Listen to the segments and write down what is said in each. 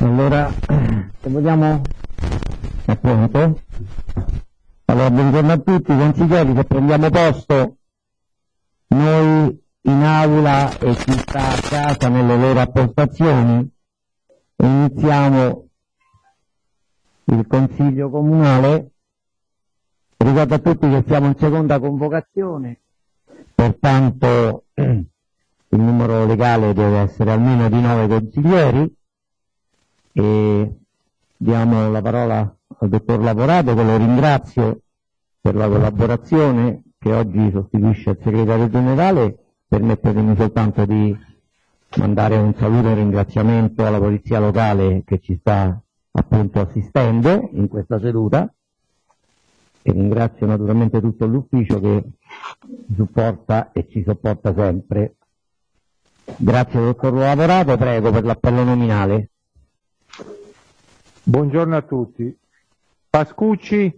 Allora, se vogliamo, è pronto? Allora, buongiorno a tutti, consiglieri, se prendiamo posto, noi in aula e chi sta a casa nelle loro appostazioni, iniziamo il Consiglio Comunale. Ricordo a tutti che siamo in seconda convocazione, pertanto il numero legale deve essere almeno di 9 consiglieri e diamo la parola al dottor Lavorato, che lo ringrazio per la collaborazione, che oggi sostituisce il segretario generale. Permettetemi soltanto di mandare un saluto e un ringraziamento alla polizia locale che ci sta appunto assistendo in questa seduta, e ringrazio naturalmente tutto l'ufficio che ci supporta e ci sopporta sempre. Grazie dottor Lavorato, prego per l'appello nominale. Buongiorno a tutti. Pascucci?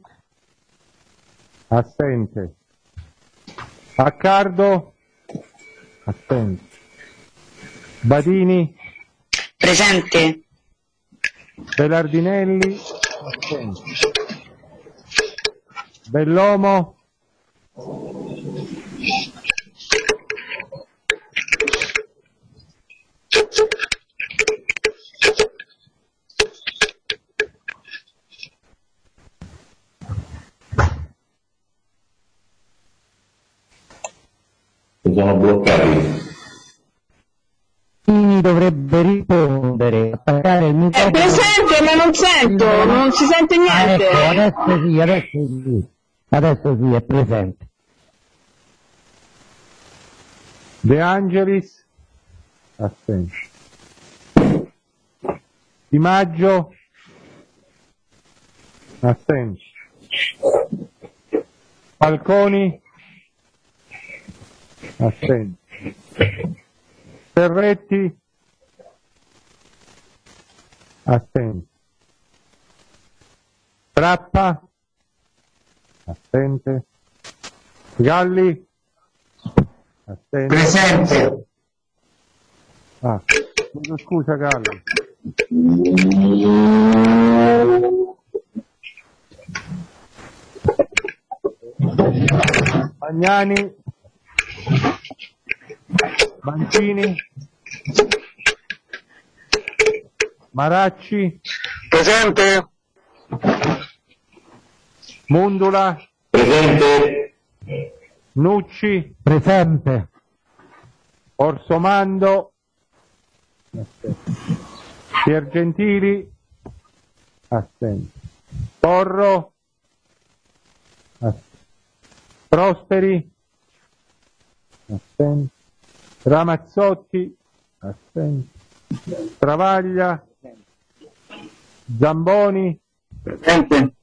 Assente. Accardo? Assente. Badini? Presente. Belardinelli? Assente. Bellomo? Sono bloccati. Chi dovrebbe rispondere? Attaccare il microfono. È presente, ma non sento, non si sente niente. Ecco, adesso sì, è presente. De Angelis? Assente. Di Maggio? Assente. Falconi? Assente. Ferretti? Assente. Trappa? Assente. Galli? Assente. Presente. Chiedo scusa Galli. Magnani? Mancini? Maracci? Presente. Mundula? Presente. Nucci? Presente. Orsomando? Piergentili? Assente. Porro? Assente. Prosperi? Assente. Ramazzotti? Assente. Travaglia? Zamboni? Presente.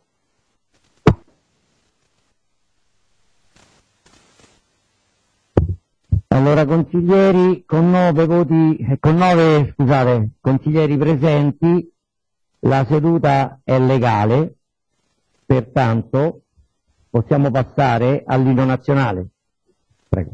Allora, consiglieri, con 9 consiglieri presenti, la seduta è legale, pertanto possiamo passare all'inno nazionale. Prego.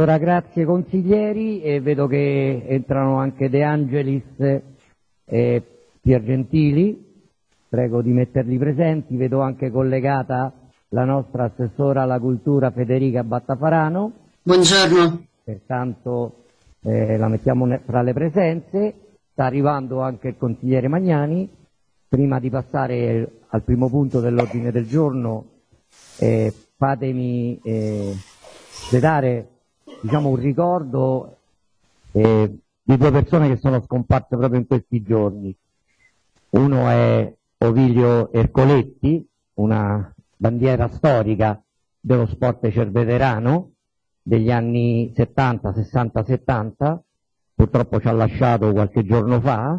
Allora, grazie consiglieri, e vedo che entrano anche De Angelis e Piergentili, prego di metterli presenti, vedo anche collegata la nostra assessora alla cultura Federica Battafarano. Buongiorno. Pertanto la mettiamo fra le presenze. Sta arrivando anche il consigliere Magnani. Prima di passare al primo punto dell'ordine del giorno, fatemi dare un ricordo di due persone che sono scomparse proprio in questi giorni. Uno è Ovilio Ercoletti, una bandiera storica dello sport cerveterano degli anni 70, 60, 70, purtroppo ci ha lasciato qualche giorno fa,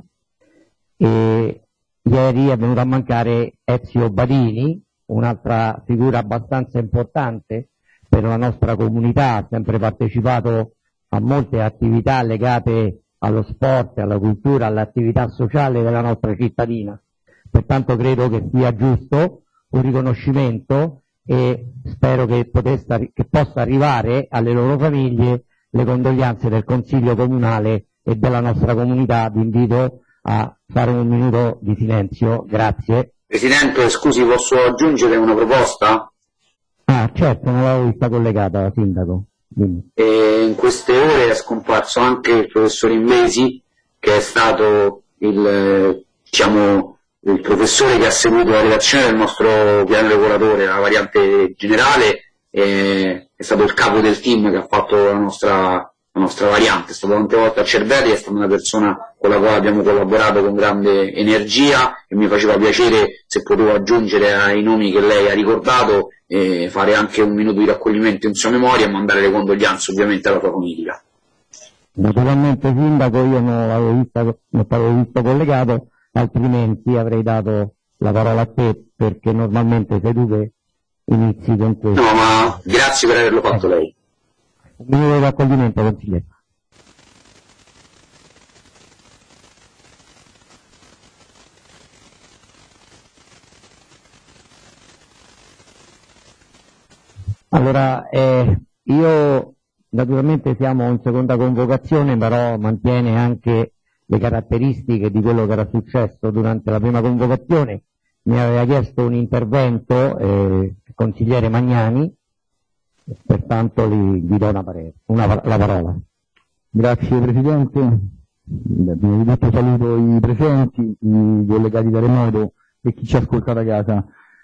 e ieri è venuto a mancare Ezio Badini, un'altra figura abbastanza importante per la nostra comunità, ha sempre partecipato a molte attività legate allo sport, alla cultura, all'attività sociale della nostra cittadina. Pertanto credo che sia giusto un riconoscimento e spero che possa arrivare alle loro famiglie le condoglianze del Consiglio Comunale e della nostra comunità. Vi invito a fare un minuto di silenzio. Grazie. Presidente, scusi, posso aggiungere una proposta? Ah, certo, non l'avevo vista collegata, Sindaco. Dimmi. In queste ore è scomparso anche il professor Invesi, che è stato il professore che ha seguito la redazione del nostro piano regolatore, la variante generale, è stato il capo del team che ha fatto la nostra variante, è stato tante volte a Cervelli, è stata una persona con la quale abbiamo collaborato con grande energia e mi faceva piacere, se potevo aggiungere ai nomi che lei ha ricordato, fare anche un minuto di raccoglimento in sua memoria e mandare le condoglianze ovviamente alla sua famiglia. Naturalmente, Sindaco, io non l'avevo visto collegato, altrimenti avrei dato la parola a te, perché normalmente sei tu che inizi con questo. No, ma grazie per averlo fatto lei. Un minuto di raccoglimento, consigliere. Allora, io naturalmente siamo in seconda convocazione, però mantiene anche le caratteristiche di quello che era successo durante la prima convocazione. Mi aveva chiesto un intervento il consigliere Magnani, pertanto gli do la parola. Grazie Presidente, prima di tutto saluto i presenti, i collegati da remoto e chi ci ascolta da casa.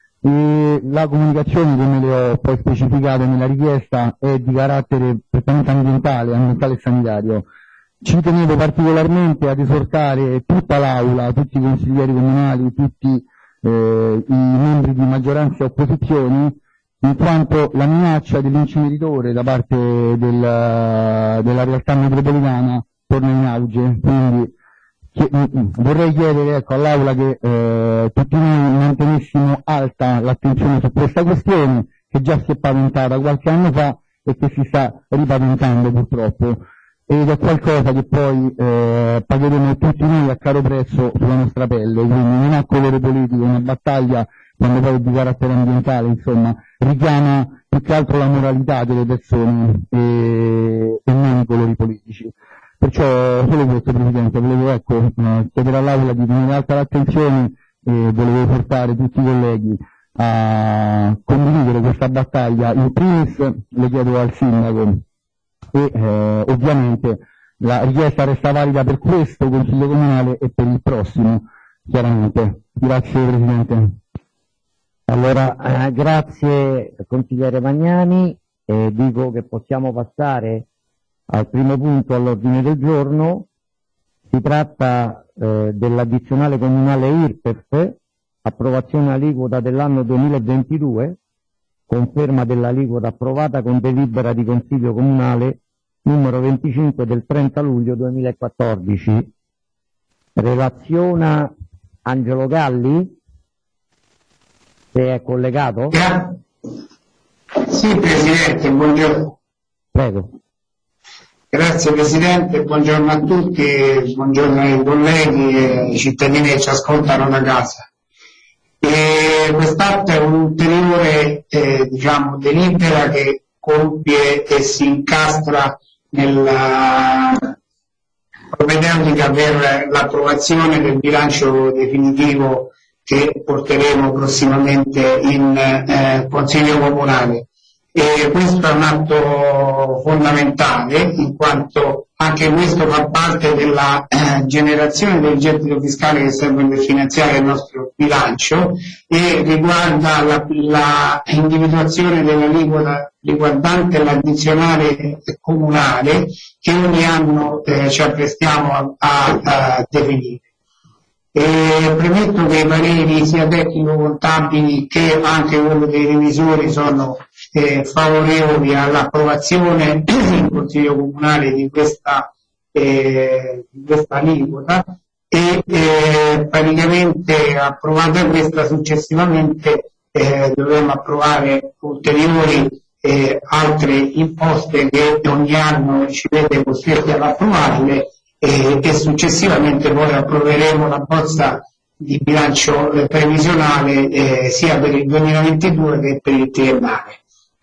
La comunicazione, come le ho poi specificato nella richiesta, è di carattere prettamente ambientale e sanitario. Ci tenevo particolarmente ad esortare tutta l'Aula, tutti i consiglieri comunali, tutti i membri di maggioranza e opposizioni, in quanto la minaccia dell'inceneritore da parte della realtà metropolitana torna in auge. Quindi vorrei chiedere all'Aula che tutti noi mantenessimo alta l'attenzione su questa questione, che già si è paventata qualche anno fa e che si sta ripaventando purtroppo, ed è qualcosa che poi pagheremo tutti noi a caro prezzo sulla nostra pelle. Quindi non ha colore politico, una battaglia, quando poi è di carattere ambientale, insomma, richiama più che altro la moralità delle persone e non i colori politici. Perciò solo questo, Presidente, volevo chiedere all'Aula di tenere alta l'attenzione e volevo portare tutti i colleghi a condividere questa battaglia. In primis lo chiedo al Sindaco e ovviamente la richiesta resta valida per questo Consiglio Comunale e per il prossimo, chiaramente. Grazie Presidente. Allora, grazie consigliere Magnani, dico che possiamo passare al primo punto all'ordine del giorno. Si tratta dell'addizionale comunale IRPEF, approvazione aliquota dell'anno 2022, conferma dell'aliquota approvata con delibera di Consiglio Comunale numero 25 del 30 luglio 2014. Relaziona Angelo Galli, se è collegato? Sì, Presidente, buongiorno. Prego. Grazie Presidente, buongiorno a tutti, buongiorno ai colleghi e ai cittadini che ci ascoltano da casa. Quest'atto è un ulteriore delibera che compie e si incastra nella propedeutica per l'approvazione del bilancio definitivo che porteremo prossimamente in Consiglio Comunale. E questo è un atto fondamentale, in quanto anche questo fa parte della generazione del gettito fiscale che serve per finanziare il nostro bilancio e riguarda la individuazione dell'aliquota riguardante l'addizionale comunale che ogni anno ci apprestiamo a definire. Premetto che i pareri sia tecnico-contabili che anche quello dei revisori sono favorevoli all'approvazione in Consiglio Comunale di questa aliquota e praticamente approvata questa successivamente dovremo approvare ulteriori altre imposte che ogni anno ci vede costretti ad approvarle e successivamente poi approveremo la bozza di bilancio previsionale sia per il 2022 che per il triennale.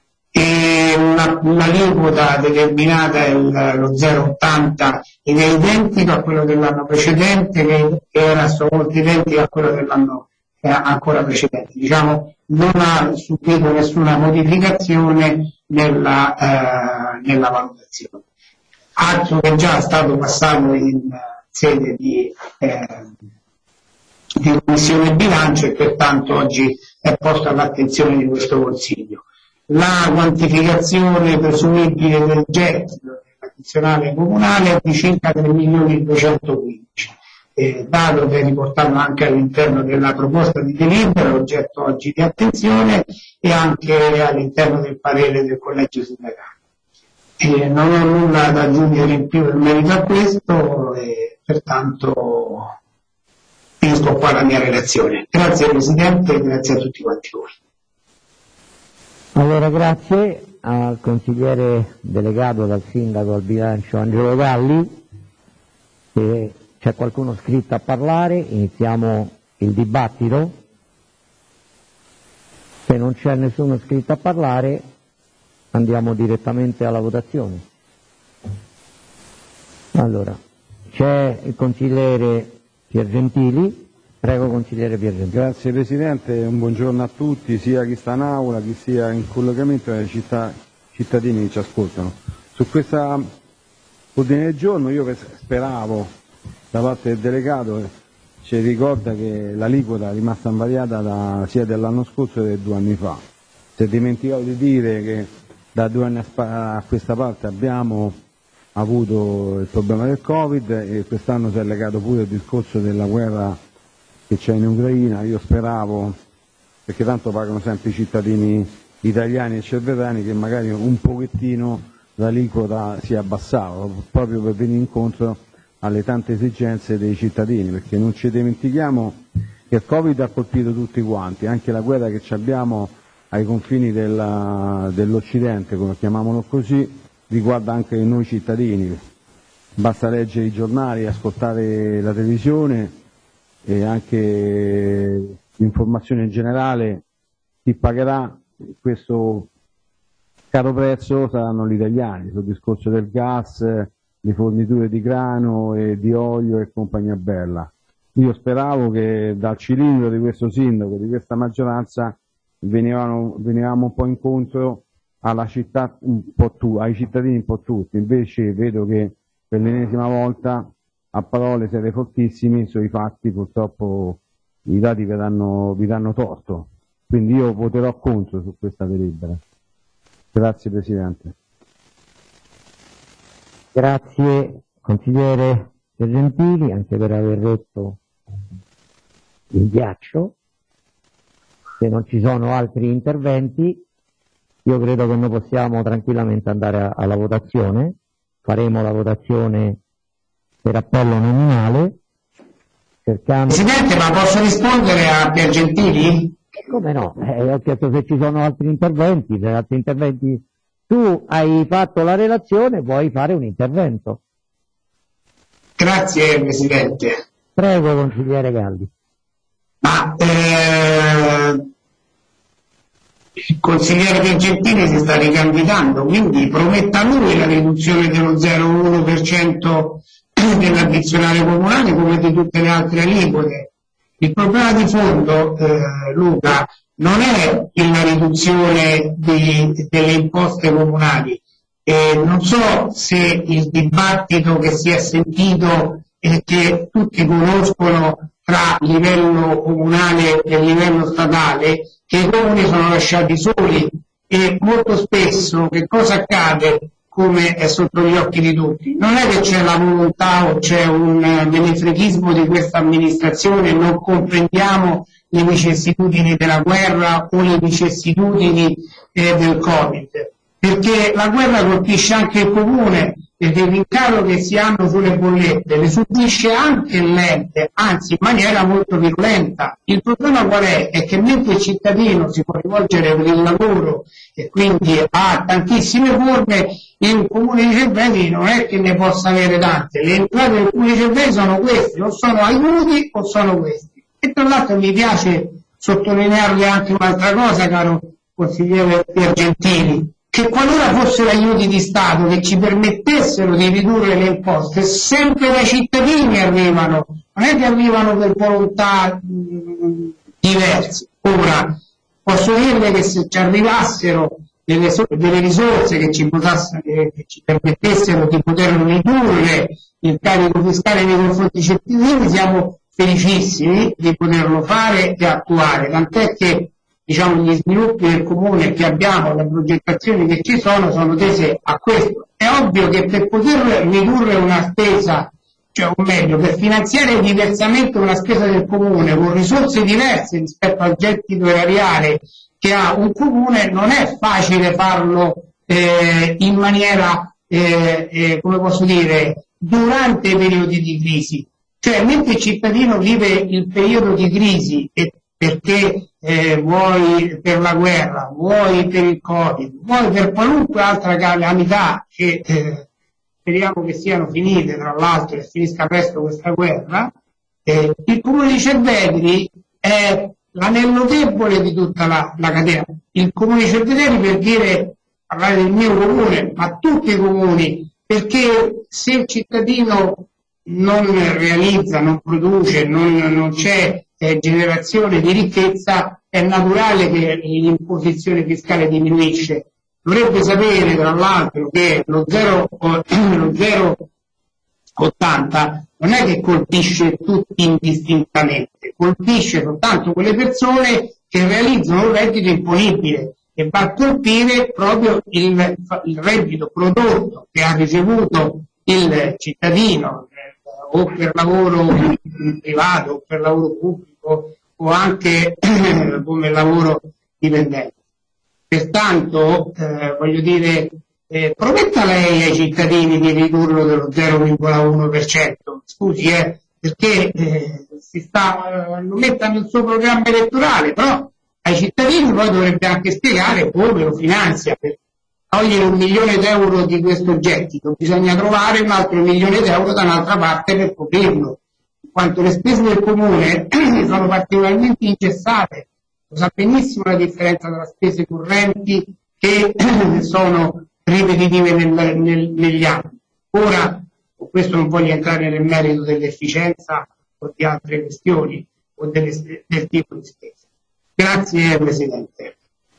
L'aliquota determinata è lo 0,80 ed è identico a quello dell'anno precedente che era a sua volta identico a quello dell'anno ancora precedente. Diciamo, non ha subito nessuna modificazione nella valutazione. Atto che già è stato passato in sede di Commissione Bilancio e pertanto oggi è posto all'attenzione di questo Consiglio. La quantificazione presumibile del gettito dell'addizionale comunale è di circa 3.215.000, dato che è riportato anche all'interno della proposta di delibera, oggetto oggi di attenzione, e anche all'interno del parere del Collegio Sindacale. Non ho nulla da aggiungere in più in merito a questo e pertanto finisco qua la mia relazione. Grazie Presidente e grazie a tutti quanti voi. Allora grazie al consigliere delegato dal sindaco al bilancio Angelo Galli. Se c'è qualcuno scritto a parlare iniziamo il dibattito. Se non c'è nessuno scritto a parlare andiamo direttamente alla votazione. Allora, c'è il consigliere Piergentili. Prego, consigliere Piergentili. Grazie Presidente, un buongiorno a tutti, sia chi sta in aula, chi sia in collegamento e ai cittadini che ci ascoltano. Su questa ordine del giorno io speravo da parte del delegato, ci ricorda che l'aliquota è rimasta invariata sia dell'anno scorso che 2 anni fa. Si è dimenticato di dire che da 2 anni a questa parte abbiamo avuto il problema del Covid e quest'anno si è legato pure il discorso della guerra che c'è in Ucraina. Io speravo, perché tanto pagano sempre i cittadini italiani e cervetani, che magari un pochettino l'aliquota si abbassava, proprio per venire incontro alle tante esigenze dei cittadini, perché non ci dimentichiamo che il Covid ha colpito tutti quanti, anche la guerra che abbiamo ai confini dell'Occidente, come chiamiamolo così, riguarda anche noi cittadini. Basta leggere i giornali, ascoltare la televisione e anche l'informazione in generale. Chi pagherà questo caro prezzo saranno gli italiani, sul discorso del gas, le forniture di grano e di olio e compagnia bella. Io speravo che dal cilindro di questo sindaco, di questa maggioranza, venivamo un po' incontro alla città ai cittadini un po' tutti, invece vedo che per l'ennesima volta a parole siete fortissimi, sui fatti purtroppo i dati vi danno torto, quindi io voterò contro su questa delibera. Grazie Presidente. Grazie consigliere Piergentili anche per aver rotto il ghiaccio. Se non ci sono altri interventi, io credo che noi possiamo tranquillamente andare alla votazione. Faremo la votazione per appello nominale. Presidente, ma posso rispondere a Piergentili? Come no? Ho chiesto se ci sono altri interventi. Se altri interventi, tu hai fatto la relazione, puoi fare un intervento. Grazie Presidente. Prego consigliere Galli. Ma il consigliere Piergentini si sta ricandidando, quindi prometta lui la riduzione dello 0,1% dell'addizionale comunale come di tutte le altre aliquote. Il problema di fondo, Luca, non è la riduzione delle imposte comunali. Non so se il dibattito che si è sentito e che tutti conoscono tra livello comunale e livello statale, che i comuni sono lasciati soli e molto spesso che cosa accade, come è sotto gli occhi di tutti? Non è che c'è la volontà o c'è un menefreghismo di questa amministrazione, non comprendiamo le vicissitudini della guerra o le vicissitudini del Covid, perché la guerra colpisce anche il comune, perché il rincaro che si hanno sulle bollette le subisce anche l'ente, anzi in maniera molto virulenta. Il problema qual è? È che mentre il cittadino si può rivolgere per il lavoro e quindi ha tantissime forme, il comune di Cerveteri non è che ne possa avere tante, le entrate del comune di Cerveteri sono queste, o sono aiuti o sono questi. E tra l'altro mi piace sottolinearvi anche un'altra cosa, caro consigliere Piergentini, che qualora fossero aiuti di Stato che ci permettessero di ridurre le imposte, sempre dai cittadini arrivano, non è che arrivano per volontà diverse. Ora, posso dirle che se ci arrivassero delle risorse che ci permettessero di poter ridurre il carico fiscale nei confronti dei cittadini, siamo felicissimi di poterlo fare e attuare, tant'è che diciamo, gli sviluppi del comune che abbiamo, le progettazioni che ci sono tese a questo. È ovvio che per poter ridurre una spesa, cioè o meglio, per finanziare diversamente una spesa del comune con risorse diverse rispetto al gettito erariale che ha un comune, non è facile farlo in maniera, come posso dire, durante i periodi di crisi. Cioè, mentre il cittadino vive il periodo di crisi e perché vuoi per la guerra, vuoi per il Covid, vuoi per qualunque altra calamità che speriamo che siano finite, tra l'altro, e finisca presto questa guerra, il comune di Cerveteri è l'anello debole di tutta la catena. Il comune di Cerveteri, per dire, parlare del mio comune, ma tutti i comuni, perché se il cittadino non realizza, non produce, non c'è generazione di ricchezza, è naturale che l'imposizione fiscale diminuisce. Dovrebbe sapere tra l'altro che lo 0,80 non è che colpisce tutti indistintamente, colpisce soltanto quelle persone che realizzano un reddito imponibile e va a colpire proprio il reddito prodotto che ha ricevuto il cittadino o per lavoro privato o per lavoro pubblico o anche come lavoro dipendente. Pertanto, voglio dire, prometta lei ai cittadini di ridurlo dello 0,1%, scusi, perché lo metta nel suo programma elettorale, però ai cittadini poi dovrebbe anche spiegare come lo finanzia. Per togliere 1 milione d'euro di questo gettito bisogna trovare un altro 1 milione d'euro da un'altra parte per coprirlo, in quanto le spese del comune sono particolarmente ingessate. Lo sa benissimo la differenza tra spese correnti che sono ripetitive negli anni. Ora, con questo non voglio entrare nel merito dell'efficienza o di altre questioni o del tipo di spesa. Grazie Presidente.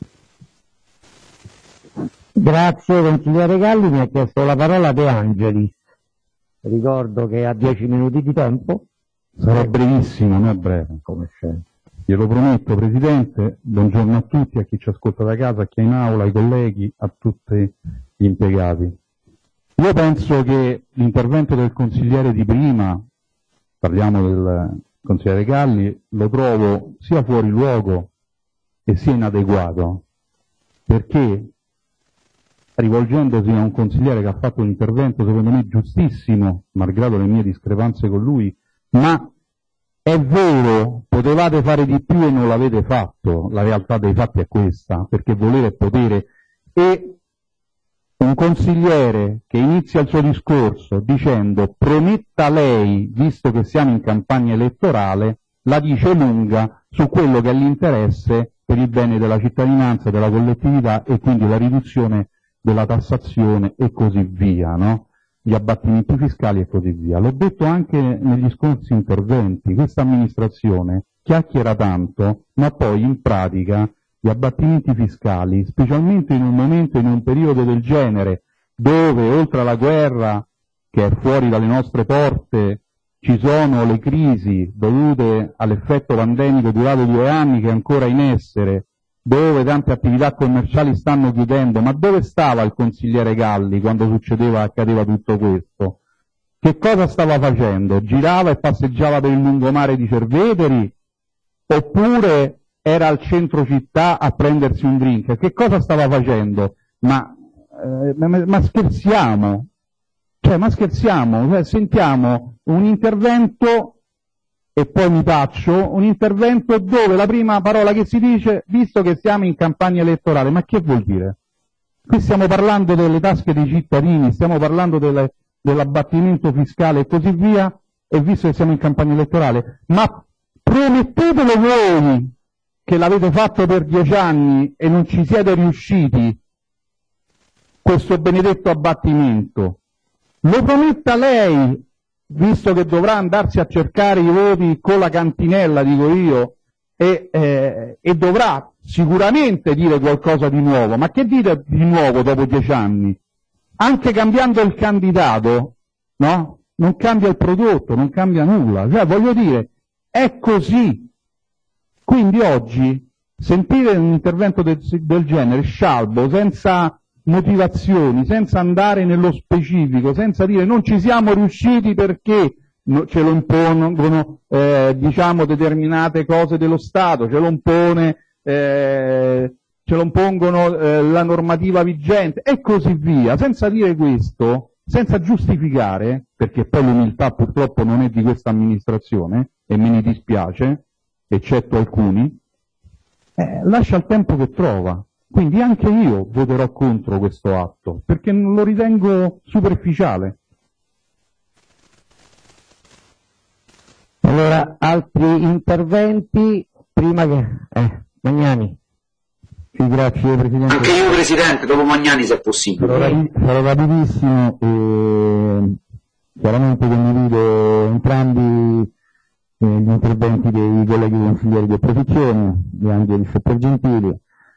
Grazie consigliere Galli, mi ha chiesto la parola De Angelis. Ricordo che ha 10 minuti di tempo. Sarò brevissimo, non è breve, come sempre. Glielo prometto, Presidente. Buongiorno a tutti, a chi ci ascolta da casa, a chi è in aula, ai colleghi, a tutti gli impiegati. Io penso che l'intervento del consigliere di prima, parliamo del consigliere Galli, lo trovo sia fuori luogo e sia inadeguato, perché rivolgendosi a un consigliere che ha fatto un intervento secondo me giustissimo, malgrado le mie discrepanze con lui, ma è vero, potevate fare di più e non l'avete fatto, la realtà dei fatti è questa, perché volere è potere, e un consigliere che inizia il suo discorso dicendo prometta lei, visto che siamo in campagna elettorale, la dice lunga su quello che è l'interesse per il bene della cittadinanza, della collettività e quindi la riduzione della tassazione e così via, no? Gli abbattimenti fiscali e così via. L'ho detto anche negli scorsi interventi, questa amministrazione chiacchiera tanto, ma poi in pratica gli abbattimenti fiscali, specialmente in un momento, in un periodo del genere, dove oltre alla guerra che è fuori dalle nostre porte ci sono le crisi dovute all'effetto pandemico durato 2 anni che è ancora in essere, dove tante attività commerciali stanno chiudendo, ma dove stava il consigliere Galli quando accadeva tutto questo? Che cosa stava facendo? Girava e passeggiava per il lungomare di Cerveteri? Oppure era al centro città a prendersi un drink? Che cosa stava facendo? Ma scherziamo? Ma scherziamo? Cioè, sentiamo un intervento, e poi mi taccio, un intervento dove la prima parola che si dice, visto che siamo in campagna elettorale, ma che vuol dire? Qui stiamo parlando delle tasche dei cittadini, stiamo parlando dell'abbattimento fiscale e così via, e visto che siamo in campagna elettorale, ma promettetelo voi che l'avete fatto per 10 anni e non ci siete riusciti, questo benedetto abbattimento. Lo prometta lei, visto che dovrà andarsi a cercare i voti con la cantinella, dico io, e dovrà sicuramente dire qualcosa di nuovo. Ma che dire di nuovo dopo 10 anni? Anche cambiando il candidato, no? Non cambia il prodotto, non cambia nulla. Cioè, voglio dire, è così. Quindi oggi sentire un intervento del genere, scialbo, senza motivazioni, senza andare nello specifico, senza dire non ci siamo riusciti perché ce lo impongono determinate cose dello Stato, ce lo impongono la normativa vigente e così via, senza dire questo, senza giustificare, perché poi l'umiltà purtroppo non è di questa amministrazione e me ne dispiace, eccetto alcuni, lascia il tempo che trova. Quindi anche io voterò contro questo atto, perché non lo ritengo superficiale. Allora, altri interventi, prima che... Magnani. Sì, grazie Presidente. Anche io Presidente, dopo Magnani se è possibile. Sarò rapidissimo e chiaramente condivido entrambi gli interventi dei colleghi consiglieri di opposizione, De Angelis e Piergentili.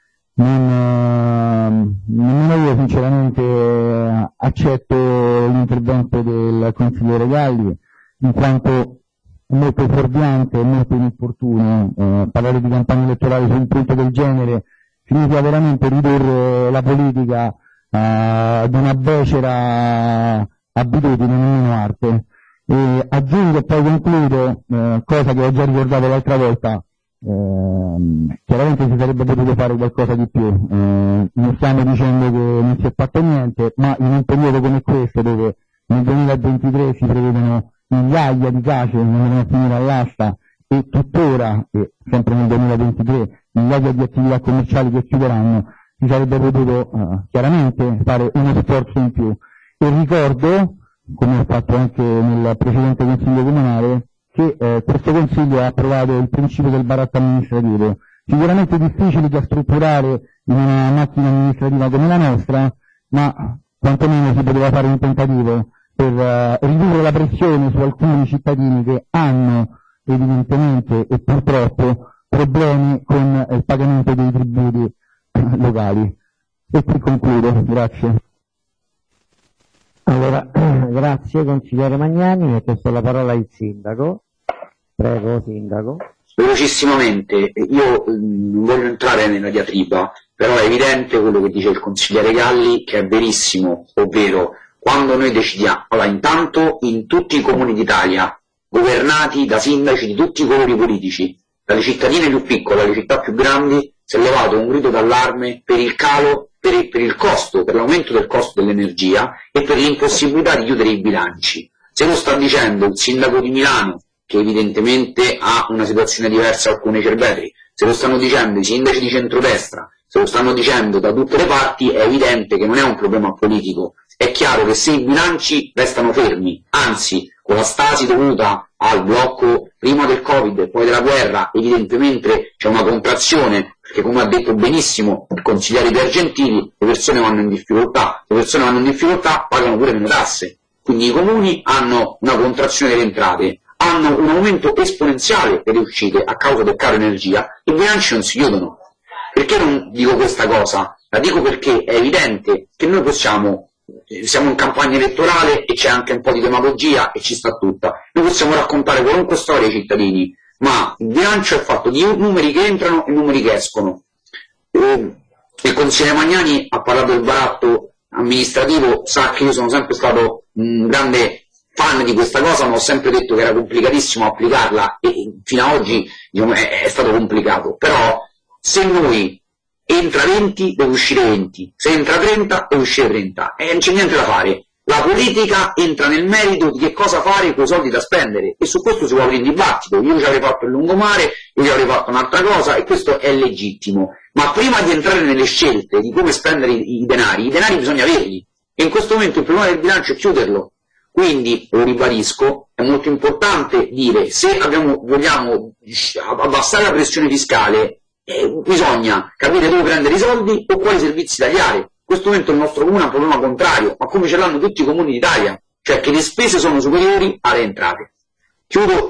Nemmeno io sinceramente accetto l'intervento del consigliere Galli, in quanto è molto fuorviante e molto inopportuno parlare di campagna elettorale su un punto del genere, significa veramente ridurre la politica ad una becera abitudine, nemmeno arte. E aggiungo e poi concludo, cosa che ho già ricordato l'altra volta, chiaramente si sarebbe potuto fare qualcosa di più, non stiamo dicendo che non si è fatto niente, ma in un periodo come questo dove nel 2023 si prevedono migliaia di case che andranno a finire all'asta e tuttora, sempre nel 2023, migliaia di attività commerciali che chiuderanno, si sarebbe potuto chiaramente fare uno sforzo in più. E ricordo, come ho fatto anche nel precedente Consiglio Comunale, che questo Consiglio ha approvato il principio del baratto amministrativo, sicuramente difficile da strutturare in una macchina amministrativa come la nostra, ma quantomeno si poteva fare un tentativo per ridurre la pressione su alcuni cittadini che hanno evidentemente e purtroppo problemi con il pagamento dei tributi locali. E qui concludo, grazie. Allora, grazie consigliere Magnani, mi ha chiesto la parola il sindaco. Prego, sindaco. Velocissimamente, io non voglio entrare nella diatriba, però è evidente quello che dice il consigliere Galli, che è verissimo, ovvero quando noi decidiamo, allora intanto in tutti i comuni d'Italia, governati da sindaci di tutti i colori politici, dalle cittadine più piccole alle città più grandi, si è levato un grido d'allarme per il calo, per il costo, per l'aumento del costo dell'energia e per l'impossibilità di chiudere i bilanci. Se lo sta dicendo il sindaco di Milano, che evidentemente ha una situazione diversa da alcune Cerveteri, se lo stanno dicendo i sindaci di centrodestra, se lo stanno dicendo da tutte le parti, è evidente che non è un problema politico. È chiaro che se i bilanci restano fermi, anzi con la stasi dovuta al blocco prima del Covid e poi della guerra, evidentemente c'è una contrazione perché come ha detto benissimo il consigliere Piergentili, le persone vanno in difficoltà, pagano pure meno tasse, quindi i comuni hanno una contrazione delle entrate, hanno un aumento esponenziale delle uscite a causa del caro energia, i bilanci non si chiudono. Perché non dico questa cosa? La dico perché è evidente che noi siamo in campagna elettorale e c'è anche un po' di demagogia e ci sta tutta. Noi possiamo raccontare qualunque storia ai cittadini, ma il bilancio è fatto di numeri che entrano e numeri che escono. Il consigliere Magnani ha parlato del baratto amministrativo, sa che io sono sempre stato un grande fan di questa cosa, ma ho sempre detto che era complicatissimo applicarla e fino ad oggi è stato complicato, però se noi entra 20 deve uscire 20, se entra 30 deve uscire 30 e non c'è niente da fare. La politica entra nel merito di che cosa fare con i soldi da spendere e su questo si può aprire un dibattito. Io ci avrei fatto il lungomare, io ci avrei fatto un'altra cosa e questo è legittimo, ma prima di entrare nelle scelte di come spendere i denari bisogna averli e in questo momento il problema del bilancio è chiuderlo. Quindi, lo ribadisco, è molto importante dire se vogliamo abbassare la pressione fiscale, bisogna capire dove prendere i soldi o quali servizi tagliare. In questo momento il nostro comune ha un problema contrario, ma come ce l'hanno tutti i comuni d'Italia, cioè che le spese sono superiori alle entrate. Chiudo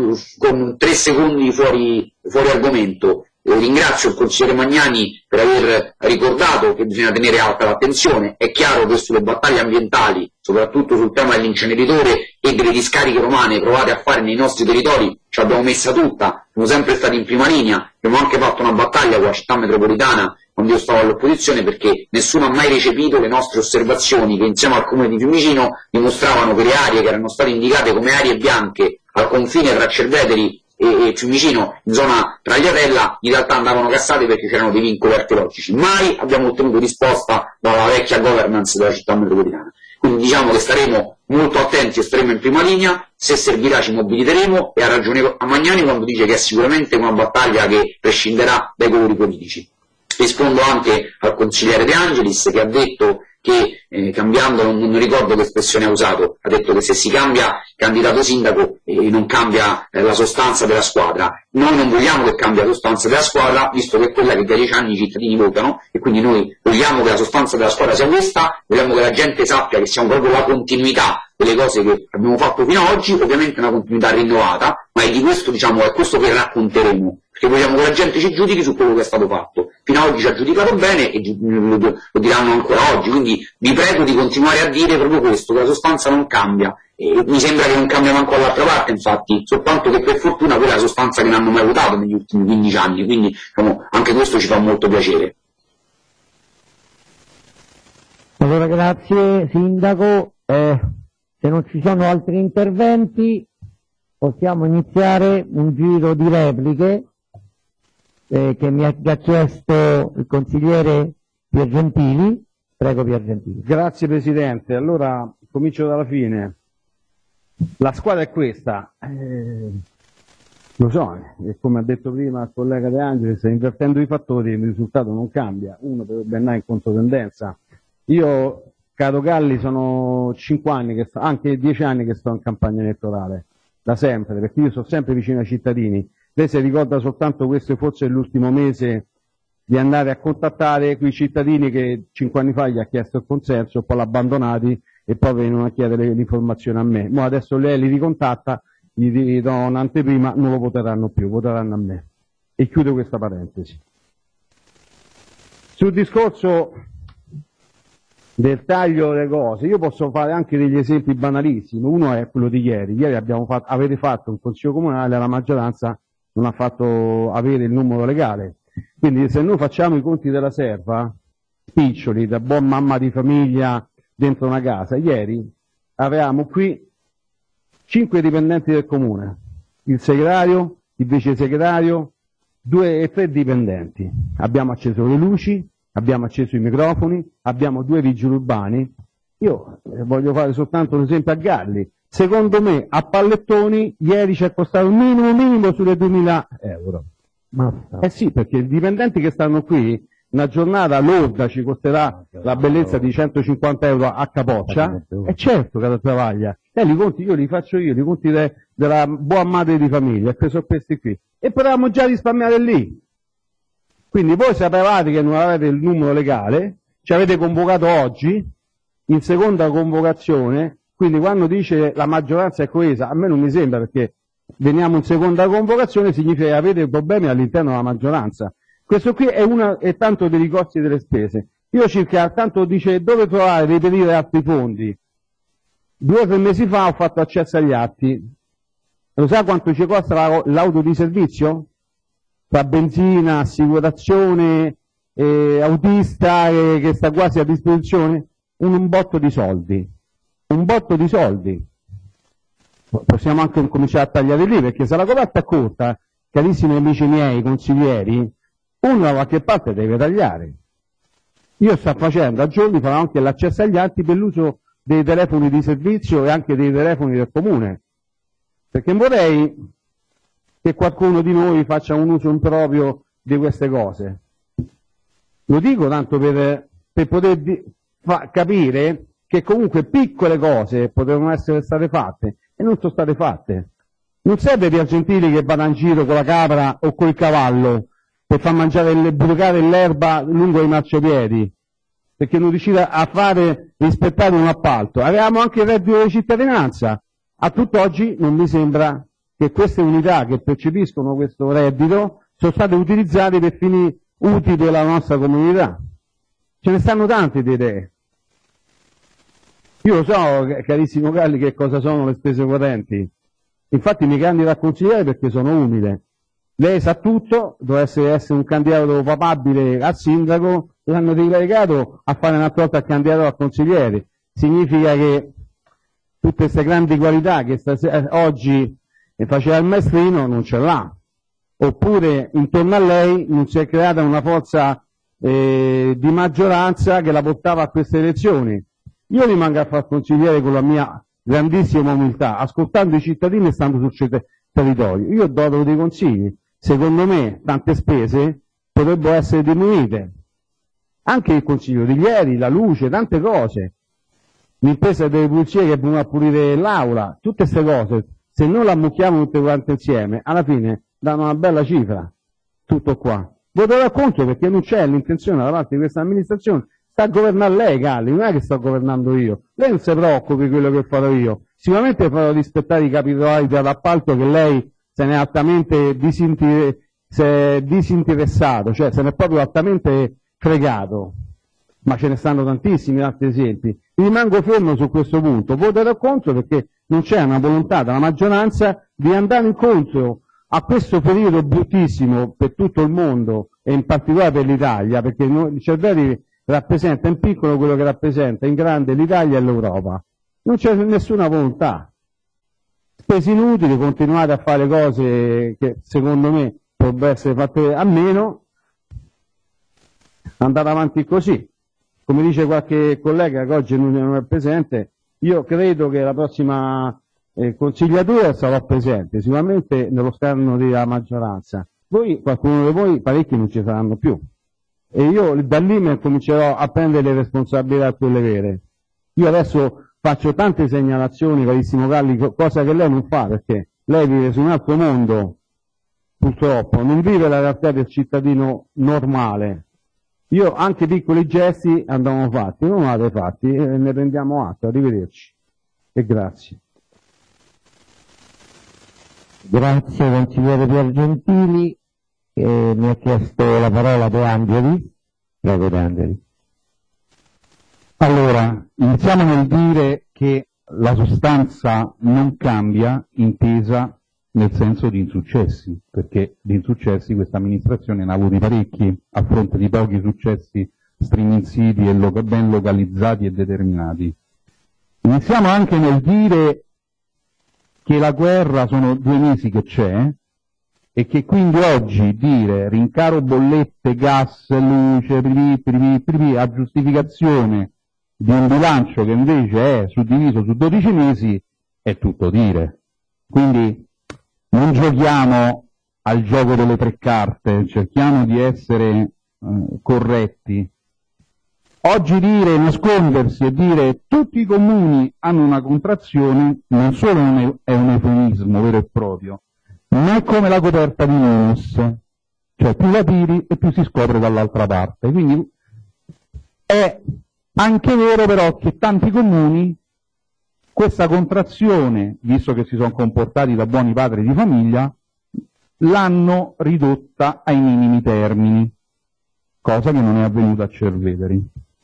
con 3 secondi fuori argomento. Ringrazio il consigliere Magnani per aver ricordato che bisogna tenere alta l'attenzione. È chiaro che sulle battaglie ambientali, soprattutto sul tema dell'inceneritore e delle discariche romane provate a fare nei nostri territori, ci abbiamo messa tutta, siamo sempre stati in prima linea, abbiamo anche fatto una battaglia con la città metropolitana quando io stavo all'opposizione perché nessuno ha mai recepito le nostre osservazioni che insieme al comune di Fiumicino dimostravano che le aree che erano state indicate come aree bianche al confine tra Cerveteri e Fiumicino, in zona Tagliatella, in realtà andavano cassate perché c'erano dei vincoli archeologici. Mai abbiamo ottenuto risposta dalla vecchia governance della città metropolitana. Quindi diciamo che staremo molto attenti e staremo in prima linea, se servirà ci mobiliteremo e ha ragione a Magnani quando dice che è sicuramente una battaglia che prescinderà dai colori politici. Rispondo anche al consigliere De Angelis che ha detto che cambiando, non ricordo che espressione ha usato, ha detto che se si cambia candidato sindaco non cambia la sostanza della squadra. Noi non vogliamo che cambia la sostanza della squadra, visto che è quella che da 10 anni i cittadini votano, e quindi noi vogliamo che la sostanza della squadra sia questa, vogliamo che la gente sappia che siamo proprio la continuità delle cose che abbiamo fatto fino ad oggi, ovviamente una continuità rinnovata, ma è di questo, diciamo, è questo che racconteremo, perché vogliamo che la gente ci giudichi su quello che è stato fatto. Fino ad oggi ci ha giudicato bene e lo diranno ancora oggi, quindi vi prego di continuare a dire proprio questo, che la sostanza non cambia. E mi sembra che non cambia manco dall'altra parte, infatti, soltanto che per fortuna quella è la sostanza che non hanno mai votato negli ultimi 15 anni, quindi diciamo, anche questo ci fa molto piacere. Allora grazie Sindaco, se non ci sono altri interventi possiamo iniziare un giro di repliche che mi ha chiesto il consigliere Piergentili. Prego Piergentili. Grazie Presidente, allora comincio dalla fine. La squadra è questa, lo so, e come ha detto prima il collega De Angelis, invertendo i fattori il risultato non cambia, uno dovrebbe andare in controtendenza. Io, caro Galli, sono 5 anni, anche 10 anni che sto in campagna elettorale, da sempre, perché io sono sempre vicino ai cittadini. Lei si ricorda soltanto questo, forse è l'ultimo mese, di andare a contattare quei cittadini che 5 anni fa gli ha chiesto il consenso, poi l'ha abbandonati e poi vengono a chiedere l'informazione a me. Ma adesso lei li ricontatta, gli do un'anteprima, non lo voteranno più, voteranno a me. E chiudo questa parentesi. Sul discorso del taglio delle cose, io posso fare anche degli esempi banalissimi. Uno è quello di ieri. Ieri avete fatto un consiglio comunale, la maggioranza non ha fatto avere il numero legale. Quindi se noi facciamo i conti della serva, spiccioli, da buon mamma di famiglia dentro una casa, ieri avevamo qui 5 dipendenti del comune, il segretario, il vice segretario, 2 e 3 dipendenti. Abbiamo acceso le luci, abbiamo acceso i microfoni, abbiamo 2 vigili urbani. Io voglio fare soltanto un esempio a Galli. Secondo me a Pallettoni ieri ci è costato un minimo sulle 2.000 euro. Eh sì, perché i dipendenti che stanno qui, una giornata lorda ci costerà la bellezza di 150 euro a capoccia, e certo che la travaglia. Li conti io li faccio io, i conti della buona madre di famiglia, che sono questi qui. E potevamo già risparmiare lì. Quindi voi sapevate che non avete il numero legale, ci avete convocato oggi, in seconda convocazione, quindi quando dice la maggioranza è coesa, a me non mi sembra, perché veniamo in seconda convocazione significa che avete problemi all'interno della maggioranza. Questo qui è tanto dei costi e delle spese. Io circa, tanto dice dove trovare, reperire altri fondi. 2 o 3 mesi fa ho fatto accesso agli atti. Lo sa quanto ci costa l'auto di servizio? Tra benzina, assicurazione, autista che sta quasi a disposizione? Un botto di soldi. Un botto di soldi. Possiamo anche cominciare a tagliare lì, perché se la coperta è corta, carissimi amici miei consiglieri, uno da qualche parte deve tagliare. Io sto facendo, a giorni farò anche l'accesso agli atti per l'uso dei telefoni di servizio e anche dei telefoni del comune, perché vorrei che qualcuno di noi faccia un uso improprio di queste cose. Lo dico tanto per poter capire che comunque piccole cose potevano essere state fatte e non sono state fatte. Non serve Pier Gentili che vada in giro con la capra o col cavallo per far mangiare bucare l'erba lungo i marciapiedi, perché non riuscite a fare rispettare un appalto. Avevamo anche il reddito di cittadinanza. A tutt'oggi non mi sembra che queste unità che percepiscono questo reddito sono state utilizzate per fini utili per la nostra comunità. Ce ne stanno tante di idee. Io lo so, carissimo Galli, che cosa sono le spese correnti. Infatti mi candido a consigliere perché sono umile. Lei sa tutto, dovesse essere un candidato papabile a sindaco, l'hanno delegato a fare un'altra volta il candidato a consigliere. Significa che tutte queste grandi qualità che oggi faceva il maestrino non ce l'ha. Oppure intorno a lei non si è creata una forza di maggioranza che la portava a queste elezioni. Io rimango a far consigliere con la mia grandissima umiltà, ascoltando i cittadini e stando sul territorio. Io do dei consigli. Secondo me tante spese potrebbero essere diminuite. Anche il consiglio di ieri, la luce, tante cose. L'impresa delle pulizie che vengono a pulire l'aula, tutte queste cose, se non le ammucchiamo tutte quante insieme, alla fine danno una bella cifra. Tutto qua. Voterò contro perché non c'è l'intenzione da parte di questa amministrazione. Sta a governare lei, Galli, non è che sto governando io. Lei non si preoccupi di quello che farò io. Sicuramente farò rispettare i capitolati dell'appalto che lei se ne è altamente disinteressato, cioè se ne è proprio altamente fregato. Ma ce ne stanno tantissimi altri esempi. Rimango fermo su questo punto. Voterò contro perché non c'è una volontà della maggioranza di andare incontro a questo periodo bruttissimo per tutto il mondo e in particolare per l'Italia, perché il Cervelli rappresenta in piccolo quello che rappresenta in grande l'Italia e l'Europa. Non c'è nessuna volontà. Spese inutili, continuate a fare cose che secondo me potrebbero essere fatte a meno, andate avanti così. Come dice qualche collega che oggi non è presente, io credo che la prossima consigliatura sarà presente, sicuramente nello schermo della maggioranza. Voi, qualcuno di voi, parecchi non ci saranno più. E io da lì mi comincerò a prendere le responsabilità quelle vere. Io adesso faccio tante segnalazioni, carissimo Galli, cosa che lei non fa, perché lei vive su un altro mondo, purtroppo, non vive la realtà del cittadino normale. Io anche piccoli gesti andavano fatti, non avete fatti, e ne prendiamo atto. Arrivederci. E grazie. Grazie consigliere Pier Gentili. Mi ha chiesto la parola De Angeli. Prego De Angeli. Allora, iniziamo nel dire che la sostanza non cambia intesa nel senso di insuccessi, perché di insuccessi questa amministrazione ne ha avuti parecchi a fronte di pochi successi striminziti e ben localizzati e determinati. Iniziamo anche nel dire che la guerra sono 2 mesi che c'è e che quindi oggi dire rincaro bollette, gas, luce, a giustificazione di un bilancio che invece è suddiviso su 12 mesi è tutto dire. Quindi non giochiamo al gioco delle 3 carte, cerchiamo di essere corretti. Oggi dire, nascondersi e dire tutti i comuni hanno una contrazione non solo è un eufemismo vero e proprio, ma è come la coperta di Minus. cioè più la tiri e più si scopre dall'altra parte. Quindi è anche vero però che tanti comuni questa contrazione, visto che si sono comportati da buoni padri di famiglia, l'hanno ridotta ai minimi termini, cosa che non è avvenuta a Cerveteri.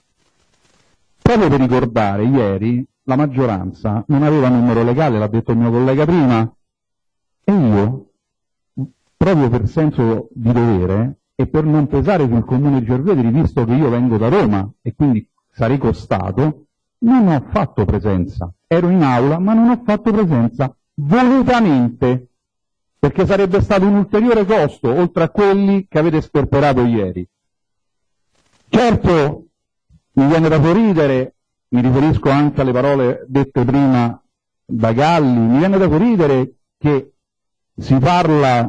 Proprio per ricordare, ieri la maggioranza non aveva numero legale, l'ha detto il mio collega prima, e io, proprio per senso di dovere e per non pesare sul comune di Cerveteri, visto che io vengo da Roma e quindi sarei costato, non ho fatto presenza. Ero in aula, ma non ho fatto presenza volutamente, perché sarebbe stato un ulteriore costo, oltre a quelli che avete sperperato ieri. Certo, mi viene da sorridere, mi riferisco anche alle parole dette prima da Galli, mi viene da sorridere che si parla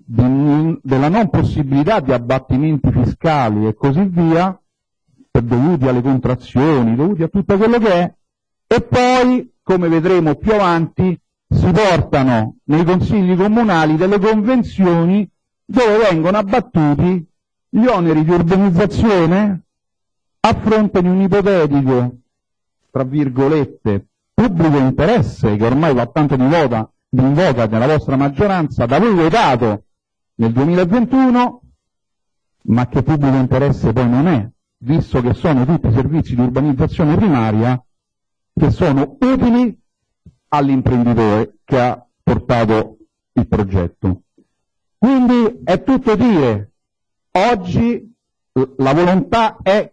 della non possibilità di abbattimenti fiscali e così via, dovuti alle contrazioni, dovuti a tutto quello che è, e poi, come vedremo più avanti, si portano nei consigli comunali delle convenzioni dove vengono abbattuti gli oneri di urbanizzazione a fronte di un ipotetico, tra virgolette, pubblico interesse che ormai va tanto di invoca nella vostra maggioranza, da voi votato nel 2021, ma che pubblico interesse poi non è, visto che sono tutti servizi di urbanizzazione primaria che sono utili all'imprenditore che ha portato il progetto. Quindi è tutto dire, oggi la volontà è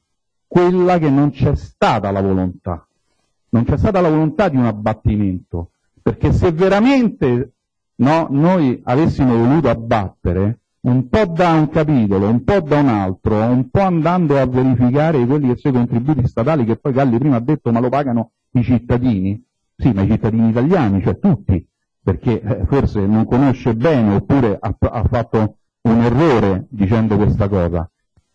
quella che non c'è stata la volontà. Non c'è stata la volontà di un abbattimento, perché se veramente noi avessimo voluto abbattere, un po' da un capitolo, un po' da un altro, un po' andando a verificare quelli che sono i contributi statali, che poi Galli prima ha detto ma lo pagano i cittadini, sì, ma i cittadini italiani, cioè tutti, perché forse non conosce bene oppure ha fatto un errore dicendo questa cosa.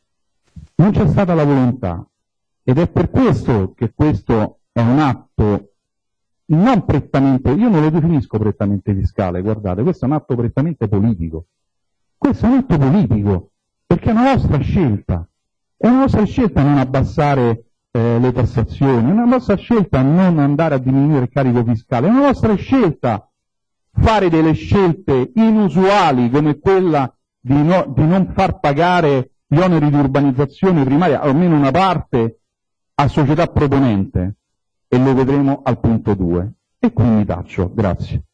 Non c'è stata la volontà, ed è per questo che questo è un atto non prettamente, io non lo definisco prettamente fiscale, guardate, questo è un atto prettamente politico. Questo è un atto politico, perché è una nostra scelta. È una nostra scelta non abbassare le tassazioni, è una nostra scelta non andare a diminuire il carico fiscale, è una nostra scelta fare delle scelte inusuali come quella di non far pagare gli oneri di urbanizzazione primaria, almeno una parte, a società proponente, e lo vedremo al punto 2. E qui mi taccio, grazie.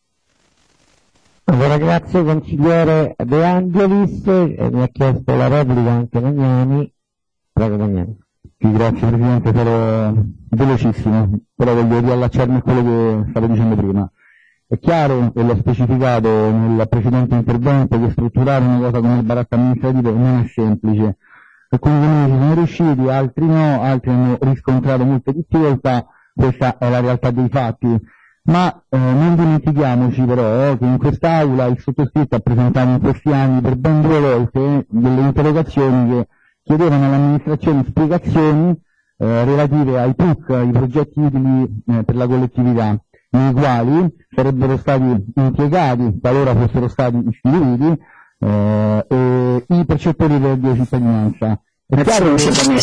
Allora, grazie consigliere De Angelis, mi ha chiesto la replica anche Magnani. Prego Magnani. Sì, grazie Presidente, sarò velocissimo, però voglio riallacciarmi a quello che stavo dicendo prima. È chiaro, e l'ho specificato nel precedente intervento, che strutturare una cosa come il baratto amministrativo non è semplice. Alcuni comuni ci sono riusciti, altri no, altri hanno riscontrato molte difficoltà, questa è la realtà dei fatti. Ma non dimentichiamoci però che in quest'Aula il sottoscritto ha presentato in questi anni per ben 2 volte delle interrogazioni che chiedevano all'amministrazione spiegazioni relative ai PUC, ai progetti utili per la collettività, nei quali sarebbero stati impiegati, qualora fossero stati istituiti, i percettori del reddito di cittadinanza. È chiaro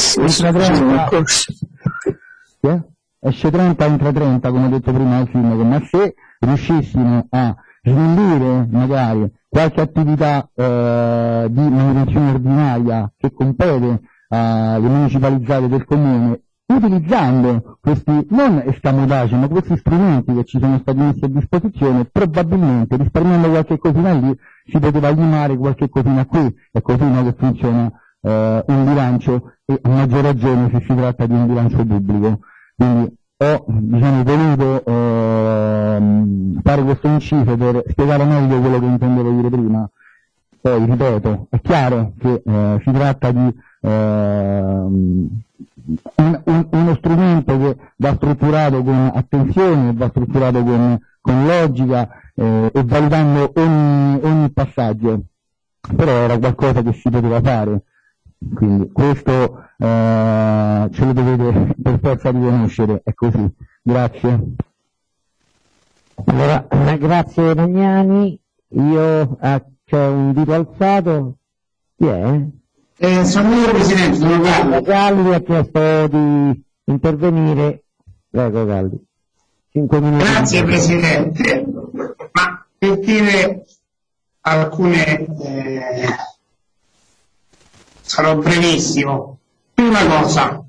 che esce 30, entra 30, come ho detto prima al sindaco, ma se riuscissimo a snellire magari qualche attività di manutenzione ordinaria che compete alle municipalizzate del comune, utilizzando questi non escamotage, ma questi strumenti che ci sono stati messi a disposizione, probabilmente risparmiando qualche cosina lì si poteva limare qualche cosina qui. È così che funziona un bilancio, e a maggior ragione se si tratta di un bilancio pubblico. Quindi ho voluto fare questo inciso per spiegare meglio quello che intendevo dire prima. Poi ripeto, è chiaro che si tratta di uno strumento che va strutturato con attenzione, va strutturato con logica e valutando ogni passaggio, però era qualcosa che si poteva fare, quindi questo ce lo dovete per forza riconoscere, è così. Grazie. Allora, grazie Magnani. Io c'è un dito alzato. Chi è? Sono io, Presidente, sono Galli. Galli ha chiesto di intervenire. Prego Galli. 5 minuti. Grazie Presidente. Ma per dire alcune... sarò brevissimo. Prima cosa,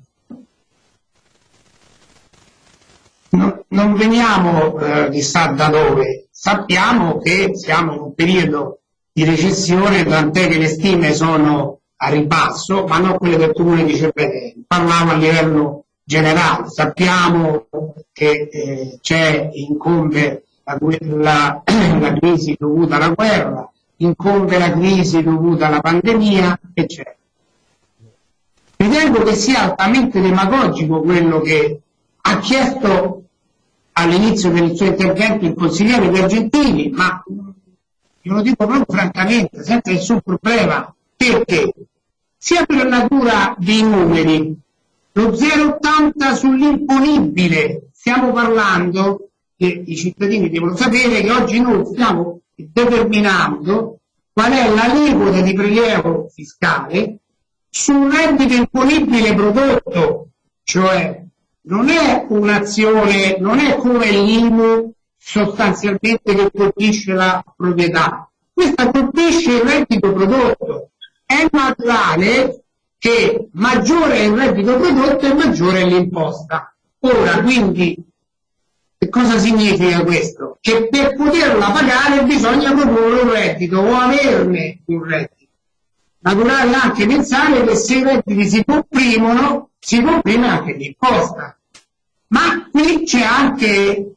non veniamo chissà da dove, sappiamo che siamo in un periodo di recessione, tant'è che le stime sono a ribasso, ma non quelle del Comune di Cerveteri, parlavo a livello generale, sappiamo che incombe la crisi dovuta alla guerra, incombe la crisi dovuta alla pandemia, eccetera. Ritengo che sia altamente demagogico quello che ha chiesto all'inizio del suo intervento il consigliere Piergentili, ma glielo dico proprio francamente, senza nessun problema, perché sia per natura dei numeri, lo 0,80 sull'imponibile, stiamo parlando, che i cittadini devono sapere che oggi noi stiamo determinando qual è l'aliquota di prelievo fiscale su un reddito imponibile prodotto, cioè non è un'azione, non è come l'IMU sostanzialmente che colpisce la proprietà, questa colpisce il reddito prodotto. È naturale che maggiore è il reddito prodotto e maggiore è l'imposta. Ora, quindi, che cosa significa questo? Che per poterla pagare bisogna proporre un reddito o averne un reddito. Naturale anche pensare che se i redditi si comprimono, si comprime anche l'imposta. Ma qui c'è anche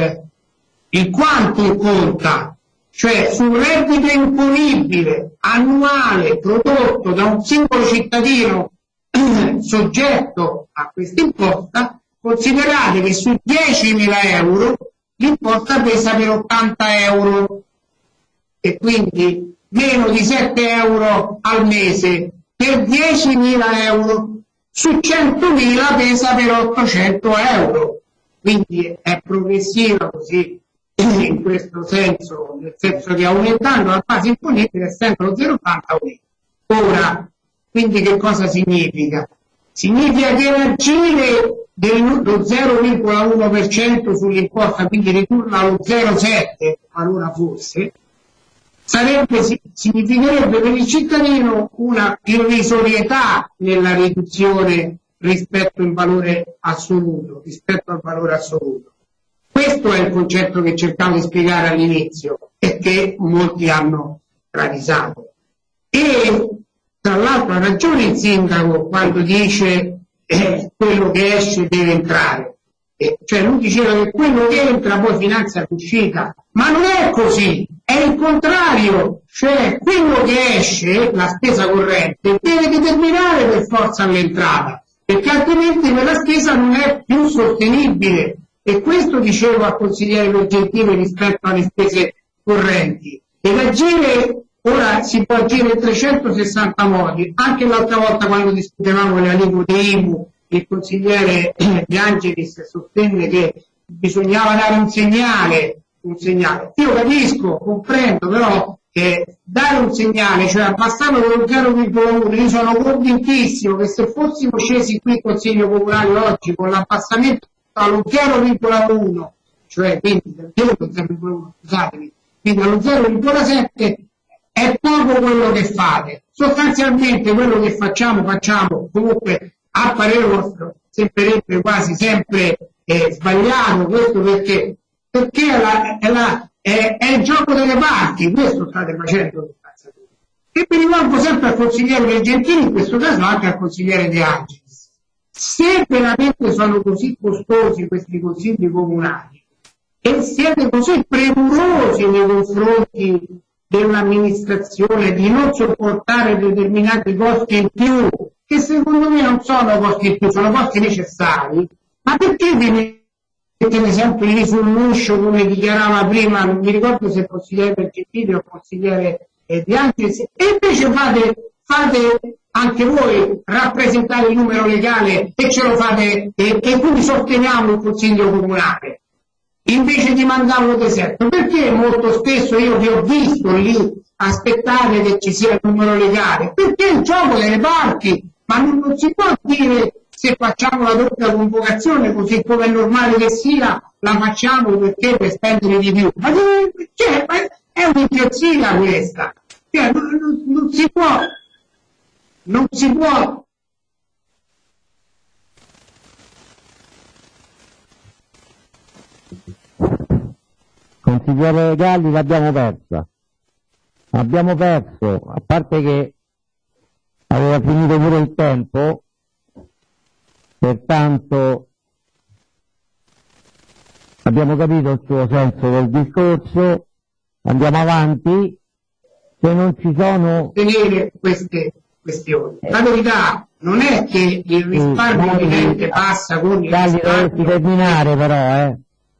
il quanto conta, cioè sul reddito imponibile annuale prodotto da un singolo cittadino soggetto a questa imposta, considerate che su 10.000 euro l'imposta pesa per 80 euro e quindi meno di 7 euro al mese per 10.000 euro, su 100.000 pesa per 800 euro, quindi è progressiva così in questo senso, nel senso che aumentando la base imponibile è sempre lo 0,80 aumenta. Ora, quindi che cosa significa? Significa che l'agire dello 0,1% sull'imposta, quindi ritorna allo 0,7 qualora fosse, significherebbe per il cittadino una irrisorietà nella riduzione rispetto al valore assoluto. Questo è il concetto che cercavo di spiegare all'inizio e che molti hanno travisato. E tra l'altro ha ragione il sindaco quando dice quello che esce deve entrare. Cioè lui diceva che quello che entra poi finanzia l'uscita, ma non è così, è il contrario, cioè quello che esce, la spesa corrente, deve determinare per forza l'entrata, perché altrimenti quella spesa non è più sostenibile. E questo dicevo al consigliere Piergentili rispetto alle spese correnti. Ed agire, ora si può agire in 360 modi, anche l'altra volta quando discutevamo le aliquote IMU, il consigliere De Angelis sostenne che bisognava dare un segnale. Io capisco, comprendo, però dare un segnale, cioè abbassarlo dello 0,1, io sono convintissimo che se fossimo scesi qui in Consiglio Comunale oggi con l'abbassamento allo 0,1, cioè quindi del 0,1, scusatemi, quindi allo 0,7 è poco quello che fate. Sostanzialmente quello che facciamo comunque a parere vostro sembrerebbe quasi sempre sbagliato, questo perché è il gioco delle parti, questo state facendo. E mi rivolgo sempre al consigliere Piergentili, in questo caso anche al consigliere De Angelis. Se veramente sono così costosi questi consigli comunali e siete così premurosi nei confronti dell'amministrazione di non sopportare determinati costi in più, che secondo me non sono costi in più, sono costi necessari, ma perché vi mettete sempre lì sull'uscio come dichiarava prima, non mi ricordo se il consigliere Piergentili o il consigliere De Angelis, e invece fate anche voi rappresentare il numero legale e ce lo fate e quindi sosteniamo il consiglio comunale invece di mandarlo deserto, perché molto spesso io vi ho visto lì aspettare che ci sia il numero legale, perché il gioco delle parti, ma non si può dire se facciamo la doppia convocazione, così come è normale che sia, la facciamo perché per spendere di più. Ma è un'idiozia questa. Cioè, non si può. Non si può. Consigliere Galli, l'abbiamo persa. Abbiamo perso, a parte che aveva finito pure il tempo, pertanto abbiamo capito il suo senso del discorso, andiamo avanti, se non ci sono... Tenere queste questioni. La verità non è che il risparmio evidente passa con il Galli, risparmio... dovresti terminare però,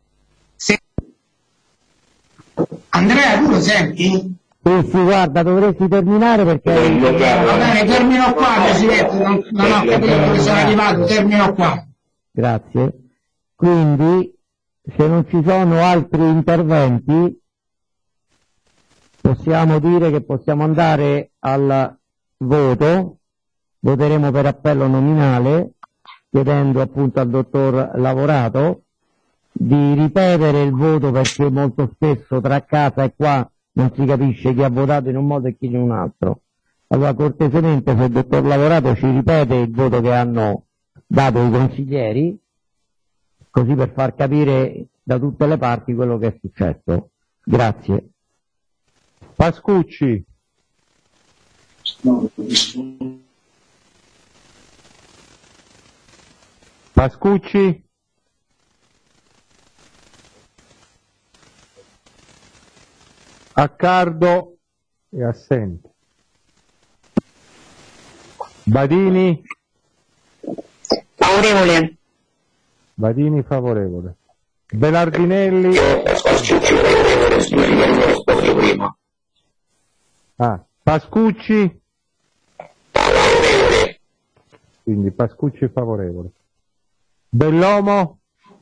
Andrea, tu lo senti? Sì, guarda, dovresti terminare perché... Va bene, termino qua, Presidente, non ho capito dove sono arrivato, termino qua. Grazie. Quindi, se non ci sono altri interventi, possiamo dire che possiamo andare al voto, voteremo per appello nominale, chiedendo appunto al dottor Lavorato di ripetere il voto perché molto spesso tra casa e qua non si capisce chi ha votato in un modo e chi in un altro. Allora cortesemente, se il dottor Lavorato ci ripete il voto che hanno dato i consiglieri, così per far capire da tutte le parti quello che è successo. Grazie. Pascucci. Pascucci. Accardo è assente. Badini. Favorevole. Badini favorevole. Belardinelli. Pascucci. Quindi Pascucci favorevole. Bellomo.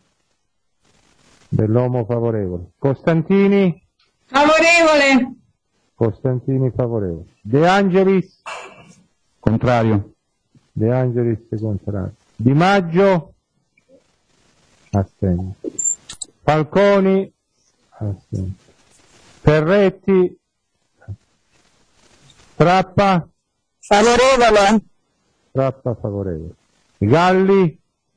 Bellomo favorevole. Costantini. Favorevole. Costantini favorevole. De Angelis. Contrario. De Angelis contrario. Di Maggio. Assente. Falconi. Assente. Ferretti. Trappa. Favorevole. Trappa favorevole. Galli.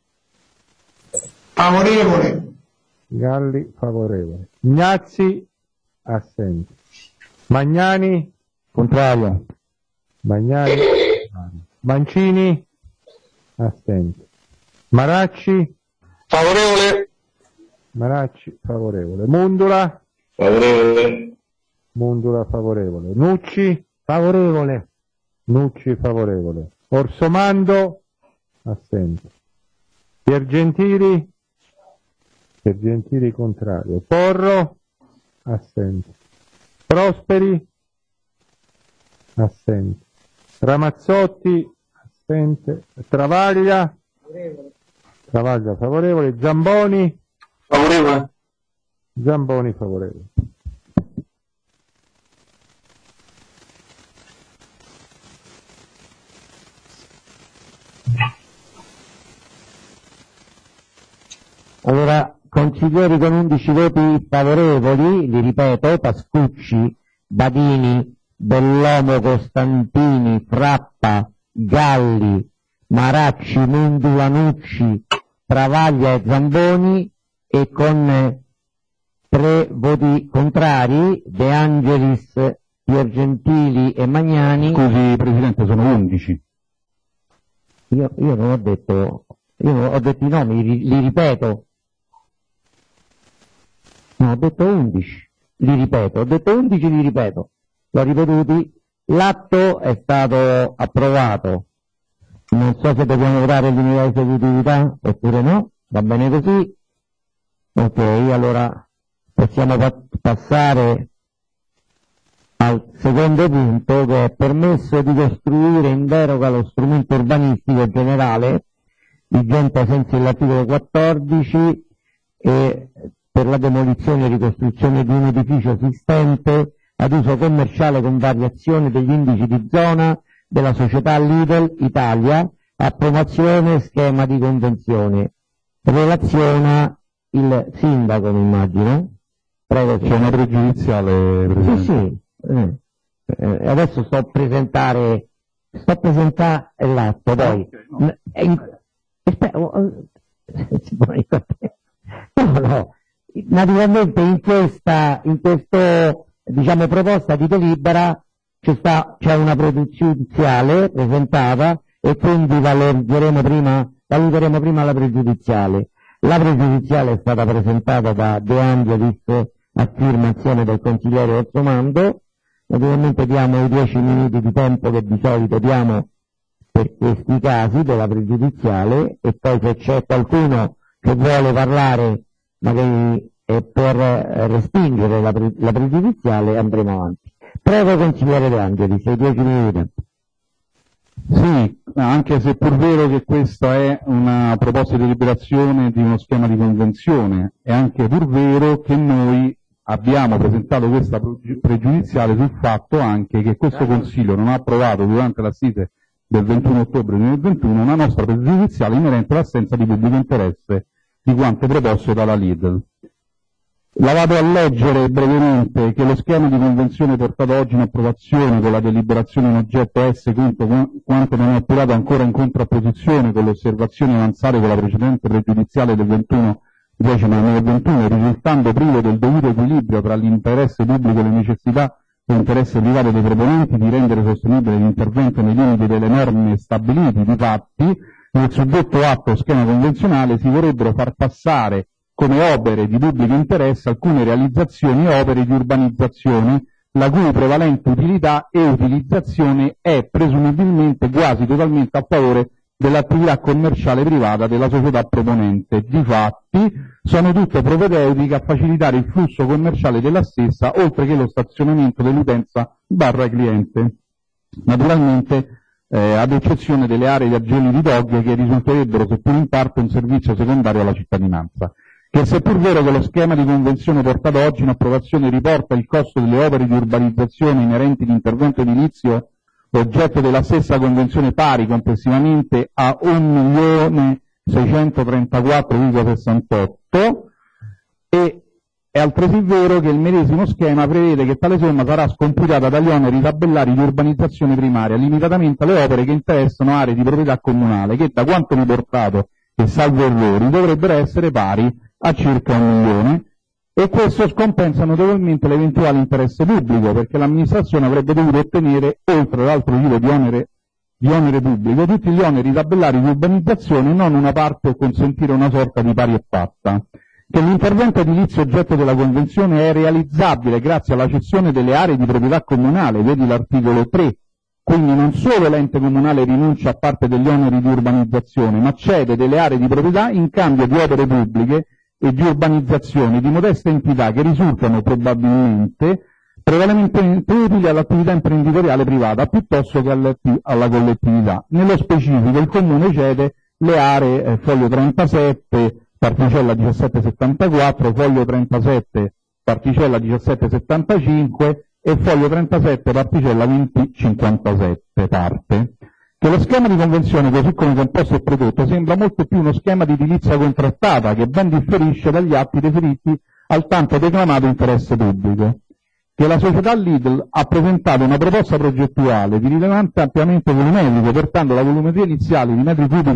Favorevole. Galli favorevole. Ignazzi. Assente. Magnani. Contrario. Magnani. Mancini. Assente. Maracci. Favorevole. Maracci favorevole. Mundula. Favorevole. Mundula favorevole. Nucci. Favorevole. Nucci favorevole. Orsomando. Assente. Piergentili. Piergentili contrario. Porro. Assente. Prosperi. Assente. Ramazzotti. Assente. Travaglia. Travaglia favorevole. Giamboni. Favorevole. Giamboni favorevole. Allora, consiglieri con 11 voti favorevoli, li ripeto, Pascucci, Badini, Bellomo, Costantini, Frappa, Galli, Maracci, Mundula, Nucci, Travaglia e Zamboni, e con 3 voti contrari, De Angelis, Piergentili e Magnani. Scusi Presidente, sono 11. Io non ho detto, io ho detto i nomi, li ripeto. No, ho detto 11, li ripeto, ho detto 11, li ripeto, l'ho ripetuti, l'atto è stato approvato, non so se dobbiamo votare l'unità di esecutività oppure no, va bene così, ok, allora possiamo passare al secondo punto, che è permesso di costruire in deroga allo strumento urbanistico generale, vigente ai sensi dell'articolo 14, e per la demolizione e ricostruzione di un edificio esistente ad uso commerciale con variazione degli indici di zona della società Lidl Italia a promozione schema di convenzione. Relaziona il sindaco, mi immagino. Prego. C'è una pregiudiziale, Presidente. Sì. Adesso sto a presentare l'atto, poi. No. Naturalmente in questa diciamo proposta di delibera c'è una pregiudiziale presentata e quindi valuteremo prima la pregiudiziale. La pregiudiziale è stata presentata da De Angelis a firma assieme del consigliere Orsomando. Naturalmente diamo i 10 minuti di tempo che di solito diamo per questi casi della pregiudiziale, e poi se c'è qualcuno che vuole parlare magari per respingere la pregiudiziale andremo avanti. Prego consigliere De Angelis, sei 10 minuti. Sì, anche se è pur vero che questa è una proposta di deliberazione di uno schema di convenzione, è anche pur vero che noi abbiamo presentato questa pregiudiziale sul fatto anche che questo Consiglio non ha approvato durante l'assise del 21 ottobre 2021 una nostra pregiudiziale inerente all'assenza di pubblico interesse di quanto proposto dalla Lidl. La vado a leggere brevemente che lo schema di convenzione portato oggi in approvazione con la deliberazione in oggetto S quanto non è appurato ancora in contrapposizione con le osservazioni avanzate con la precedente pregiudiziale del 21/10/2021, risultando privo del dovuto equilibrio tra l'interesse pubblico e le necessità e l'interesse privato dei proponenti di rendere sostenibile l'intervento nei limiti delle norme stabiliti. Difatti, nel suddetto atto schema convenzionale si vorrebbero far passare come opere di pubblico interesse alcune realizzazioni e opere di urbanizzazione, la cui prevalente utilità e utilizzazione è presumibilmente quasi totalmente a favore dell'attività commerciale privata della società proponente. Difatti, sono tutte propedeutiche a facilitare il flusso commerciale della stessa, oltre che lo stazionamento dell'utenza / cliente. Naturalmente, ad eccezione delle aree di aggiorni di dogge che risulterebbero, seppur in parte, un servizio secondario alla cittadinanza. Che seppur vero che lo schema di convenzione portato oggi in approvazione riporta il costo delle opere di urbanizzazione inerenti all'intervento edilizio oggetto della stessa convenzione pari complessivamente a 1.634,68, e è altresì vero che il medesimo schema prevede che tale somma sarà scomputata dagli oneri tabellari di urbanizzazione primaria, limitatamente alle opere che interessano aree di proprietà comunale, che da quanto riportato e salvo errori dovrebbero essere pari a circa 1 milione, e questo scompensa notevolmente l'eventuale interesse pubblico, perché l'amministrazione avrebbe dovuto ottenere, oltre all'altro tipo di onere pubblico, tutti gli oneri tabellari di urbanizzazione, non una parte o consentire una sorta di pari e patta. Che l'intervento edilizio oggetto della Convenzione è realizzabile grazie alla cessione delle aree di proprietà comunale, vedi l'articolo 3, quindi non solo l'ente comunale rinuncia a parte degli oneri di urbanizzazione, ma cede delle aree di proprietà in cambio di opere pubbliche e di urbanizzazione di modesta entità che risultano probabilmente prevalentemente utili all'attività imprenditoriale privata piuttosto che alla collettività. Nello specifico il Comune cede le aree foglio 37, particella 1774, foglio 37, particella 1775 e foglio 37, particella 2057 parte. Che lo schema di convenzione, così come composto e prodotto, sembra molto più uno schema di edilizia contrattata che ben differisce dagli atti riferiti al tanto declamato interesse pubblico. Che la società Lidl ha presentato una proposta progettuale di rilevante ampiamente volumetrico, portando la volumetria iniziale di metri cubi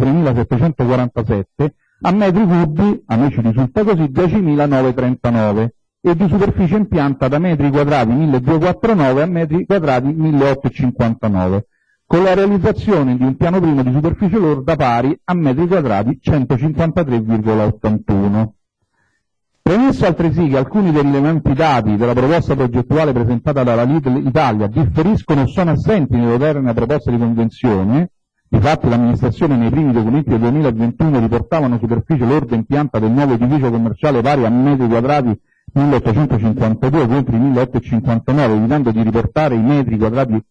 3747 a metri cubi, a noi ci risulta così, 10.939 e di superficie impianta da metri quadrati 1.249 a metri quadrati 1.859. Con la realizzazione di un piano primo di superficie lorda pari a metri quadrati 153,81. Premesso altresì che alcuni dei rilevanti dati della proposta progettuale presentata dalla Lidl Italia differiscono o sono assenti nell'odierna proposta di convenzione, difatti l'amministrazione nei primi documenti del 2021 riportava una superficie lorda impianta del nuovo edificio commerciale pari a metri quadrati 1852 contro i 1859, evitando di riportare i metri quadrati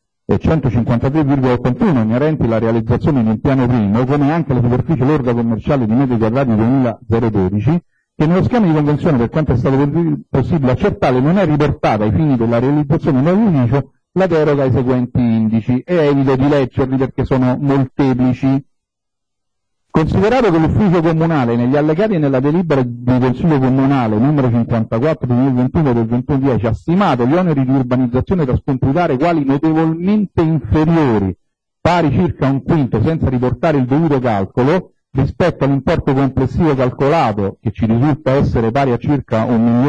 153,81 inerenti alla realizzazione di un piano primo, come anche la superficie lorda commerciale di metri quadrati 2012, che nello schema di convenzione, per quanto è stato possibile accertare, non è riportata ai fini della realizzazione del nuovo edificio la deroga ai seguenti indici, e evito di leggerli perché sono molteplici. Considerato che l'ufficio comunale negli allegati e nella delibera di Consiglio Comunale numero 54 2021 del 21/10 ha stimato gli oneri di urbanizzazione da scomputare quali notevolmente inferiori, pari circa un quinto senza riportare il dovuto calcolo, rispetto all'importo complessivo calcolato, che ci risulta essere pari a circa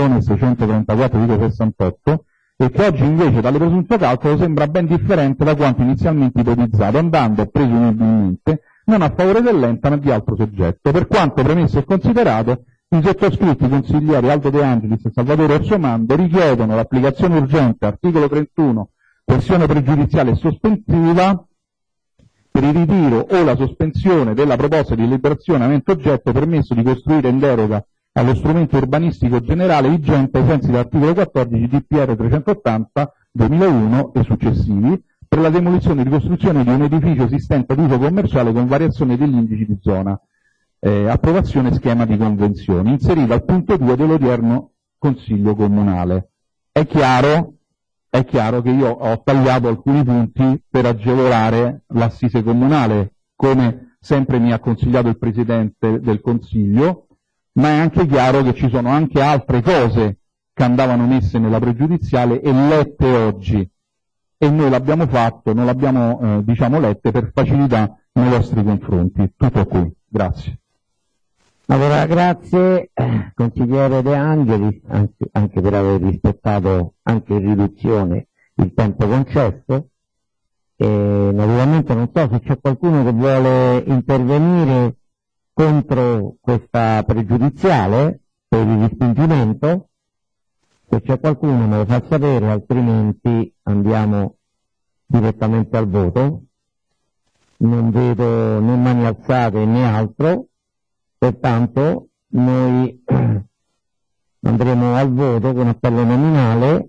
1.634,68, e che oggi invece dalle presunto calcolo sembra ben differente da quanto inizialmente ipotizzato, andando presumibilmente non a favore dell'ente ma di altro soggetto. Per quanto premesso e considerato, i sottoscritti consiglieri Aldo De Angelis e Salvatore Orsomando richiedono l'applicazione urgente, articolo 31, questione pregiudiziale e sospensiva, per il ritiro o la sospensione della proposta di deliberazione avente oggetto permesso di costruire in deroga allo strumento urbanistico generale vigente ai sensi dell'articolo 14 DPR 380 2001 e successivi, per la demolizione e ricostruzione di un edificio esistente ad uso commerciale con variazione degli indici di zona. Approvazione schema di convenzione, inserita al punto 2 dell'odierno Consiglio Comunale. È chiaro che io ho tagliato alcuni punti per agevolare l'assise comunale, come sempre mi ha consigliato il Presidente del Consiglio, ma è anche chiaro che ci sono anche altre cose che andavano messe nella pregiudiziale e lette oggi, e noi l'abbiamo fatto, non l'abbiamo lette per facilità nei vostri confronti. Tutto qui, grazie. Allora, grazie consigliere De Angelis, anche per aver rispettato anche in riduzione il tempo concesso. Naturalmente non so se c'è qualcuno che vuole intervenire contro questa pregiudiziale per il respingimento. Se c'è qualcuno me lo fa sapere, altrimenti andiamo direttamente al voto. Non vedo né mani alzate né altro, pertanto noi andremo al voto con appello nominale.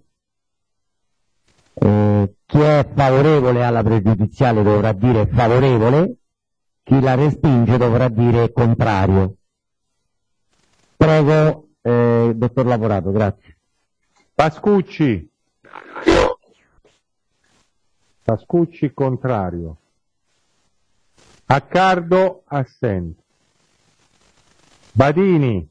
Chi è favorevole alla pregiudiziale dovrà dire favorevole, chi la respinge dovrà dire contrario. Prego, dottor Lavorato, grazie. Pascucci. Pascucci contrario. Accardo assente. Badini.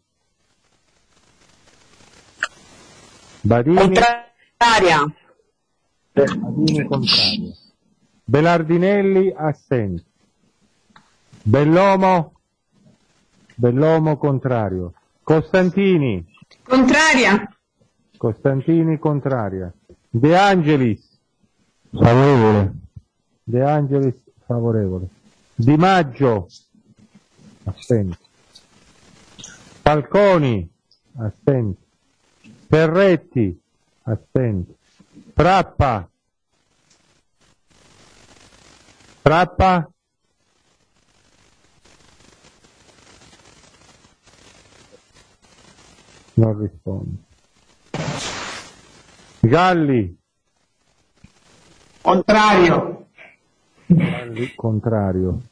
Contraria. Badini contrario. Belardinelli assente. Bellomo. Bellomo contrario. Costantini. Contraria. Costantini contraria. De Angelis. Favorevole. De Angelis favorevole. Di Maggio assente. Falconi assente. Ferretti assente. Frappa non risponde. Galli Contrario. Galli contrario.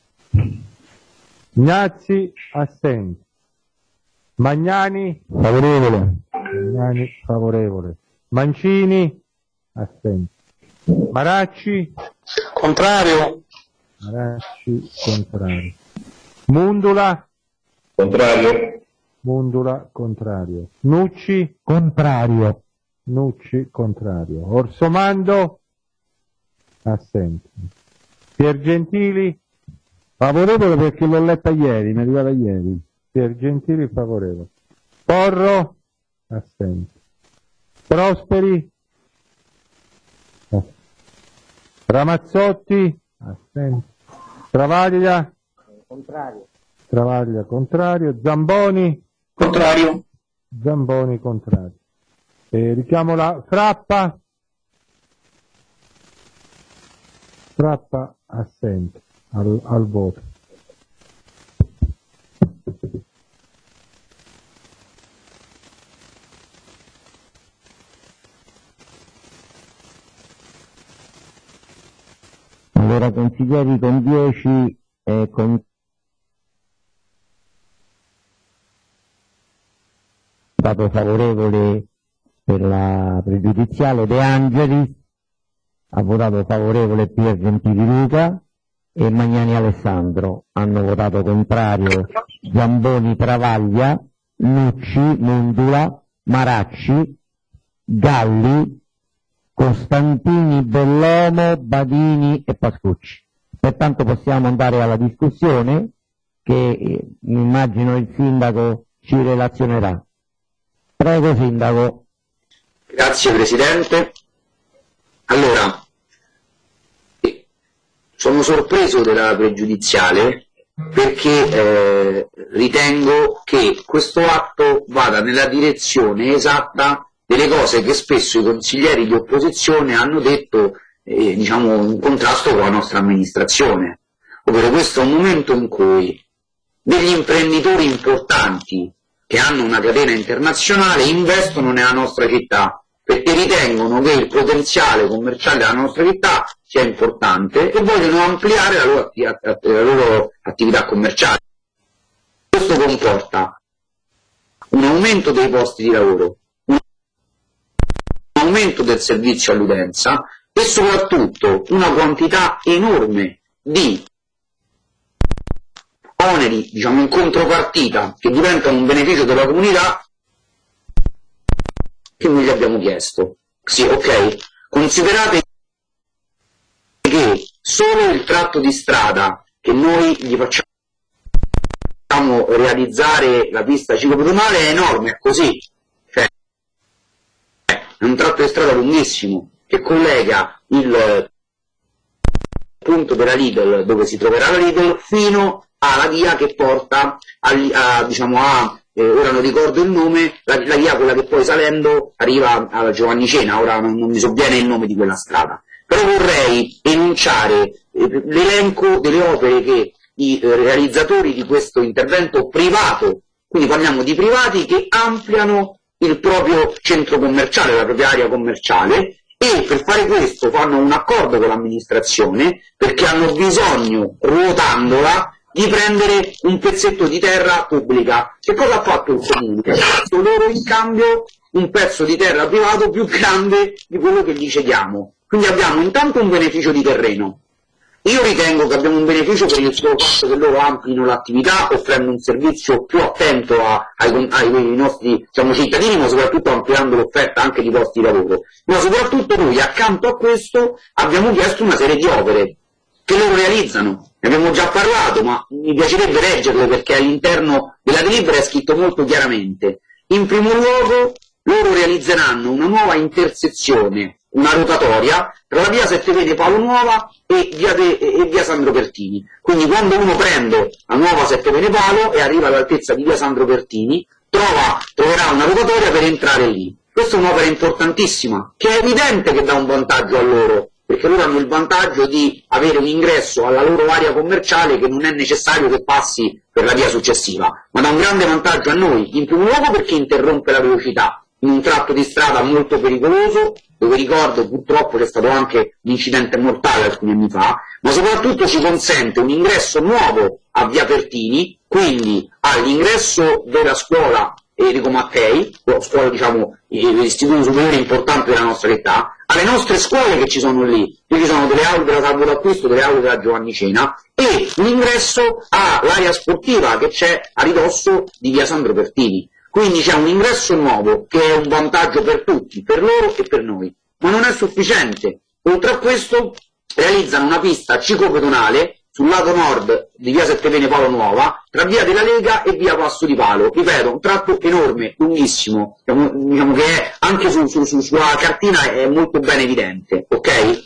Ignazzi assente. Magnani Favorevole. Magnani favorevole. Mancini assente. Maracci Contrario. Maracci contrario. Mundula Contrario. Mundula contrario. Nucci Contrario. Nucci contrario. Orsomando assente. Piergentili Favorevole perché l'ho letta ieri, mi è arrivata ieri. Piergentili favorevole. Porro assente. Prosperi Ramazzotti assente. Travaglia Contrario. Travaglia contrario. Zamboni Contrario. Zamboni contrario. Richiamo la Frappa assente al voto. Allora, consiglieri con 10 e con votato favorevole per la pregiudiziale, De Angelis ha votato favorevole Pier Gentili Luca e Magnani Alessandro, hanno votato contrario Zamboni Travaglia, Nucci, Mundula, Maracci, Galli, Costantini, Bellomo, Badini e Pascucci. Pertanto possiamo andare alla discussione che immagino il Sindaco ci relazionerà. Prego Sindaco. Grazie Presidente. Allora, sono sorpreso della pregiudiziale perché ritengo che questo atto vada nella direzione esatta delle cose che spesso i consiglieri di opposizione hanno detto diciamo in contrasto con la nostra amministrazione, ovvero questo è un momento in cui degli imprenditori importanti che hanno una catena internazionale investono nella nostra città perché ritengono che il potenziale commerciale della nostra città sia importante e vogliono ampliare la loro attività commerciale. Questo comporta un aumento dei posti di lavoro, un aumento del servizio all'utenza e soprattutto una quantità enorme di oneri, diciamo in contropartita, che diventano un beneficio della comunità che noi gli abbiamo chiesto. Sì, ok? Considerate che solo il tratto di strada che noi gli facciamo realizzare la pista ciclopedonale è enorme, è così. Cioè, è un tratto di strada lunghissimo che collega il punto della Lidl, dove si troverà la Lidl, fino alla via che porta ora non ricordo il nome, la via quella che poi salendo arriva alla Giovannicena, ora non mi sovviene il nome di quella strada. Però vorrei enunciare l'elenco delle opere che i realizzatori di questo intervento privato, quindi parliamo di privati che ampliano il proprio centro commerciale, la propria area commerciale, e per fare questo fanno un accordo con l'amministrazione perché hanno bisogno, ruotandola, di prendere un pezzetto di terra pubblica. Che cosa ha fatto il comune? Ha fatto loro in cambio un pezzo di terra privato più grande di quello che gli cediamo. Quindi abbiamo intanto un beneficio di terreno. Io ritengo che abbiamo un beneficio per il solo fatto che loro amplino l'attività offrendo un servizio più attento ai nostri cittadini, ma soprattutto ampliando l'offerta anche di posti di lavoro. Ma soprattutto noi accanto a questo abbiamo chiesto una serie di opere che loro realizzano. Ne abbiamo già parlato, ma mi piacerebbe leggerle perché all'interno della delibera è scritto molto chiaramente. In primo luogo loro realizzeranno una nuova intersezione, una rotatoria, tra la via Settevene Paolo Nuova e via Sandro Pertini. Quindi quando uno prende la nuova Settevene Paolo e arriva all'altezza di via Sandro Pertini, troverà una rotatoria per entrare lì. Questa è un'opera importantissima, che è evidente che dà un vantaggio a loro, perché loro hanno il vantaggio di avere un ingresso alla loro area commerciale che non è necessario che passi per la via successiva, ma dà un grande vantaggio a noi, in primo luogo perché interrompe la velocità in un tratto di strada molto pericoloso, dove ricordo purtroppo c'è stato anche un incidente mortale alcuni anni fa, ma soprattutto ci consente un ingresso nuovo a via Pertini, quindi all'ingresso della scuola Enrico Mattei, scuola l'istituto superiore importante della nostra città, alle nostre scuole che ci sono lì, ci sono delle aule della Salvo d'Acquisto, delle aule della Giovannicena e l'ingresso all'area sportiva che c'è a ridosso di via Sandro Pertini. Quindi c'è un ingresso nuovo che è un vantaggio per tutti, per loro e per noi, ma non è sufficiente. Oltre a questo realizzano una pista ciclopedonale sul lato nord di via Settevene Paolo Nuova, tra via della Lega e via Passo di Palo. Ripeto, un tratto enorme, lunghissimo, diciamo che è, anche sulla cartina è molto ben evidente, ok?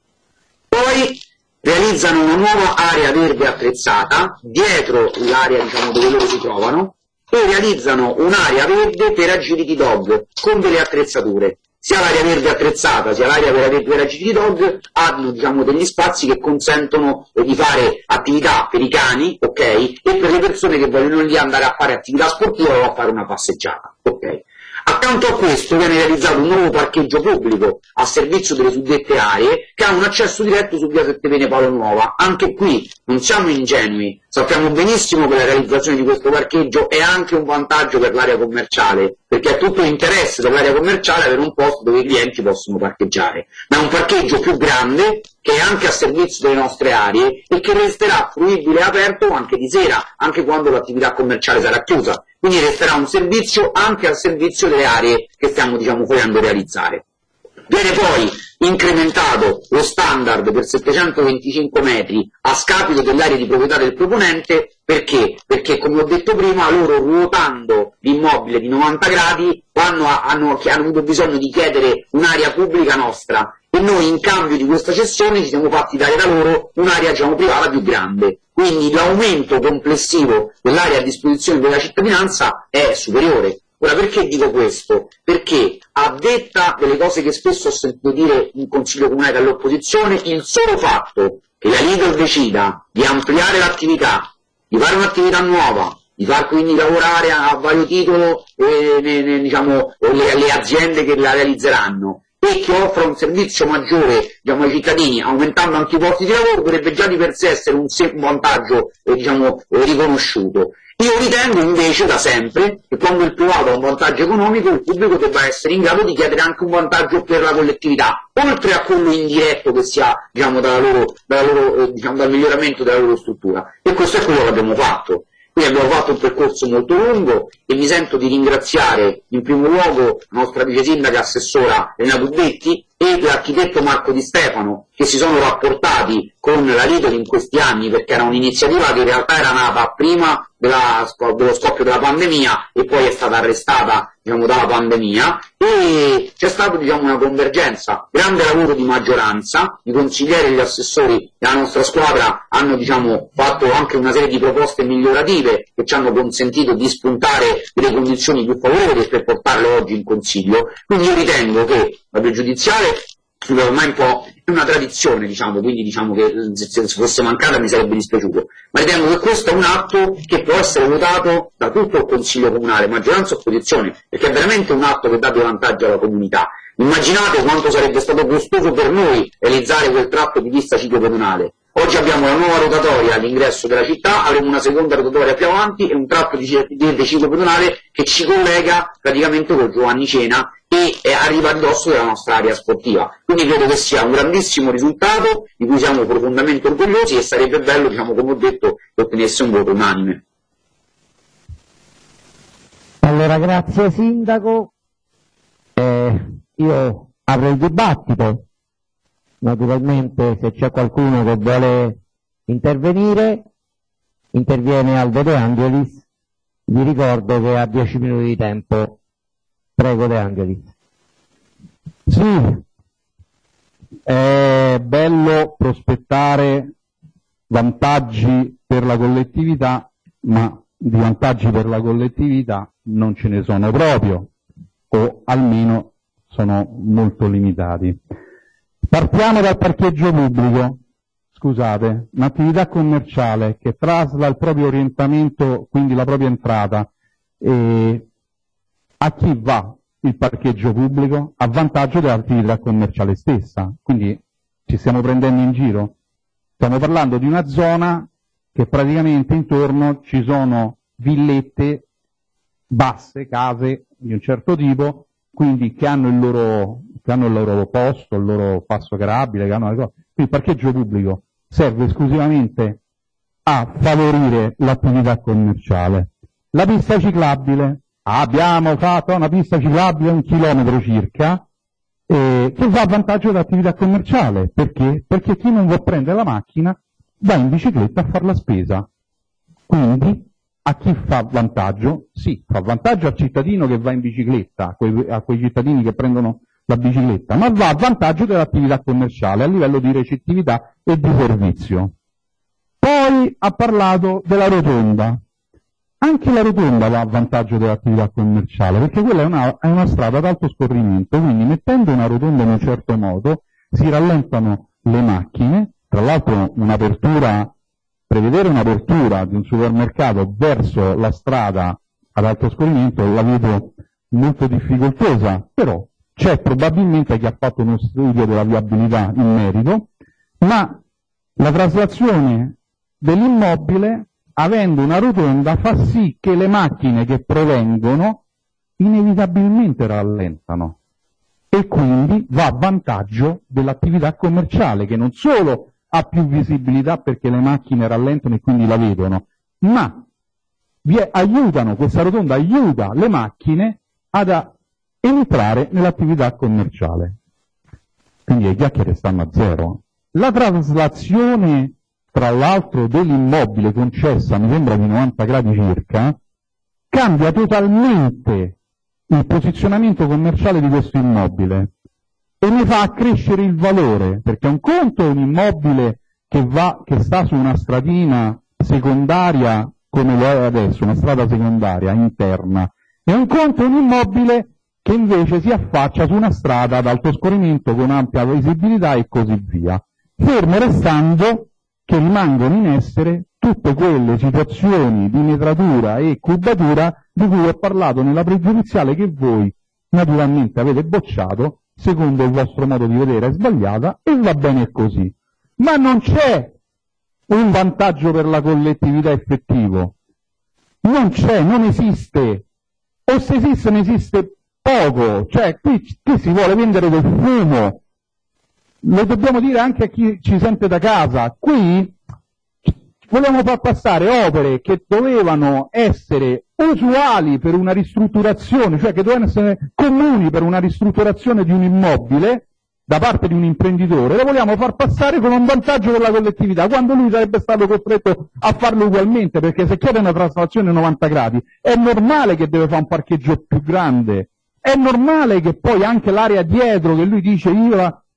Poi realizzano una nuova area verde attrezzata, dietro l'area dove loro si trovano, e realizzano un'area verde per agility dog, con delle attrezzature. Sia l'area verde attrezzata sia l'area per agility dog hanno degli spazi che consentono di fare attività per i cani, ok? E per le persone che vogliono lì andare a fare attività sportiva o a fare una passeggiata, ok? Accanto a questo viene realizzato un nuovo parcheggio pubblico a servizio delle suddette aree che ha un accesso diretto su via Settepene Paolo Nuova. Anche qui non siamo ingenui, sappiamo benissimo che la realizzazione di questo parcheggio è anche un vantaggio per l'area commerciale, perché è tutto l'interesse dell'area commerciale avere un posto dove i clienti possono parcheggiare, ma è un parcheggio più grande che è anche a servizio delle nostre aree e che resterà fruibile e aperto anche di sera, anche quando l'attività commerciale sarà chiusa. Quindi resterà un servizio anche al servizio delle aree che stiamo volendo realizzare. Viene poi incrementato lo standard per 725 metri a scapito dell'area di proprietà del proponente, perché? Perché come ho detto prima loro ruotando l'immobile di 90 gradi hanno avuto bisogno di chiedere un'area pubblica nostra e noi in cambio di questa cessione ci siamo fatti dare da loro un'area privata più grande. Quindi l'aumento complessivo dell'area a disposizione della cittadinanza è superiore. Ora, perché dico questo? Perché a detta delle cose che spesso ho sentito dire in Consiglio Comunale dall'opposizione, il solo fatto che la Lidl decida di ampliare l'attività, di fare un'attività nuova, di far quindi lavorare a vario titolo le aziende che la realizzeranno, e che offra un servizio maggiore ai cittadini, aumentando anche i posti di lavoro, dovrebbe già di per sé essere un vantaggio riconosciuto. Io ritengo invece da sempre che quando il privato ha un vantaggio economico, il pubblico debba essere in grado di chiedere anche un vantaggio per la collettività, oltre a quello indiretto che si ha dal miglioramento della loro struttura. E questo è quello che abbiamo fatto. Quindi abbiamo fatto un percorso molto lungo e mi sento di ringraziare in primo luogo la nostra vice sindaca assessora Elena Bubetti e l'architetto Marco Di Stefano, che si sono rapportati con la Lidl in questi anni, perché era un'iniziativa che in realtà era nata prima dello scoppio della pandemia e poi è stata arrestata dalla pandemia, e c'è stata una convergenza, grande lavoro di maggioranza, i consiglieri e gli assessori della nostra squadra hanno fatto anche una serie di proposte migliorative che ci hanno consentito di spuntare delle condizioni più favorevoli per portarle oggi in Consiglio. Quindi io ritengo che la pregiudiziale ormai un po' è una tradizione, quindi che se fosse mancata mi sarebbe dispiaciuto, ma ritengo che questo è un atto che può essere votato da tutto il Consiglio Comunale, maggioranza e opposizione, perché è veramente un atto che dà dei vantaggi alla comunità. Immaginate quanto sarebbe stato costoso per noi realizzare quel tratto di pista ciclopedonale. Oggi abbiamo la nuova rotatoria all'ingresso della città, avremo una seconda rotatoria più avanti e un tratto di ciclopedonale che ci collega praticamente con Giovanni Cena e arriva a ridosso della nostra area sportiva. Quindi credo che sia un grandissimo risultato di cui siamo profondamente orgogliosi e sarebbe bello, come ho detto, che ottenesse un voto unanime. Allora, grazie Sindaco. Io apro il dibattito. Naturalmente se c'è qualcuno che vuole intervenire, interviene Aldo De Angelis. Vi ricordo che ha 10 minuti di tempo. Prego De Angelis. Sì, è bello prospettare vantaggi per la collettività, ma di vantaggi per la collettività non ce ne sono proprio, o almeno sono molto limitati. Partiamo dal parcheggio pubblico. Scusate, un'attività commerciale che trasla il proprio orientamento, quindi la propria entrata, a chi va il parcheggio pubblico? A vantaggio dell'attività commerciale stessa. Quindi ci stiamo prendendo in giro? Stiamo parlando di una zona che praticamente intorno ci sono villette basse, case di un certo tipo, quindi che hanno il loro posto, il loro passo carabile, che hanno le cose. Quindi il parcheggio pubblico serve esclusivamente a favorire l'attività commerciale. La pista ciclabile, abbiamo fatto una pista ciclabile 1 chilometro circa, che va a vantaggio dell'attività commerciale. Perché? Perché chi non vuole prendere la macchina va in bicicletta a fare la spesa. Quindi a chi fa vantaggio? Sì, fa vantaggio al cittadino che va in bicicletta, a quei cittadini che prendono la bicicletta, ma va a vantaggio dell'attività commerciale a livello di recettività e di servizio. Poi ha parlato della rotonda. Anche la rotonda va a vantaggio dell'attività commerciale, perché quella è una strada ad alto scorrimento, quindi mettendo una rotonda in un certo modo si rallentano le macchine. Tra l'altro prevedere un'apertura di un supermercato verso la strada ad alto scorrimento la vedo molto difficoltosa, però c'è probabilmente chi ha fatto uno studio della viabilità in merito, ma la traslazione dell'immobile, avendo una rotonda, fa sì che le macchine che provengono inevitabilmente rallentano e quindi va a vantaggio dell'attività commerciale, che non solo ha più visibilità perché le macchine rallentano e quindi la vedono, ma questa rotonda aiuta le macchine ad entrare nell'attività commerciale. Quindi le chiacchiere stanno a zero. La traslazione, tra l'altro, dell'immobile concessa, mi sembra di 90 gradi circa, cambia totalmente il posizionamento commerciale di questo immobile e ne fa accrescere il valore, perché un conto è un immobile che sta su una stradina secondaria come lo è adesso, una strada secondaria interna, e un conto è un immobile che invece si affaccia su una strada ad alto scorrimento con ampia visibilità e così via, fermo restando che rimangono in essere tutte quelle situazioni di metratura e cubatura di cui ho parlato nella pregiudiziale, che voi naturalmente avete bocciato secondo il vostro modo di vedere è sbagliata e va bene così. Ma non c'è un vantaggio per la collettività effettivo, non c'è, non esiste, o se esiste ne esiste poco, cioè qui si vuole vendere del fumo, lo dobbiamo dire anche a chi ci sente da casa, qui volevamo far passare opere che dovevano essere usuali per una ristrutturazione, cioè che dovevano essere comuni per una ristrutturazione di un immobile da parte di un imprenditore, lo vogliamo far passare con un vantaggio per la collettività, quando lui sarebbe stato costretto a farlo ugualmente, perché se chiede una traslazione 90 gradi è normale che deve fare un parcheggio più grande, è normale che poi anche l'area dietro, che lui dice io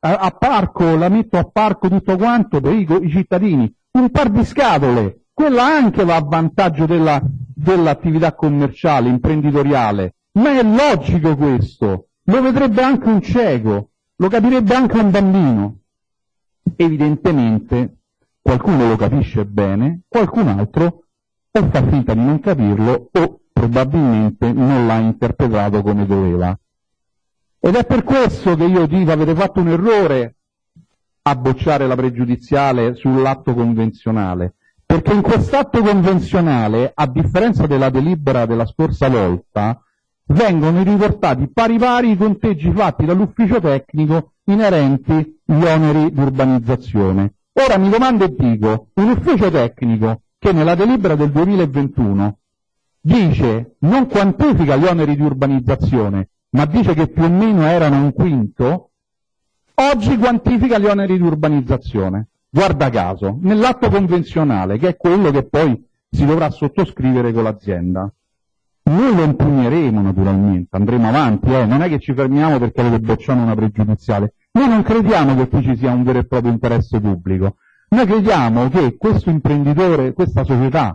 la metto a parco tutto quanto per i cittadini, un par di scatole, quella anche va a vantaggio dell'attività commerciale, imprenditoriale, ma è logico questo, lo vedrebbe anche un cieco, lo capirebbe anche un bambino. Evidentemente qualcuno lo capisce bene, qualcun altro o fa finta di non capirlo o probabilmente non l'ha interpretato come doveva. Ed è per questo che io dico avete fatto un errore a bocciare la pregiudiziale sull'atto convenzionale, perché in quest'atto convenzionale, a differenza della delibera della scorsa volta, vengono riportati pari pari i conteggi fatti dall'ufficio tecnico inerenti gli oneri di urbanizzazione. Ora mi domando e dico, un ufficio tecnico che nella delibera del 2021 dice non quantifica gli oneri di urbanizzazione, ma dice che più o meno erano un quinto, oggi quantifica gli oneri di urbanizzazione. Guarda caso, nell'atto convenzionale, che è quello che poi si dovrà sottoscrivere con l'azienda. Noi lo impugneremo naturalmente, andremo avanti, non è che ci fermiamo perché avete bocciato una pregiudiziale. Noi non crediamo che qui ci sia un vero e proprio interesse pubblico. Noi crediamo che questo imprenditore, questa società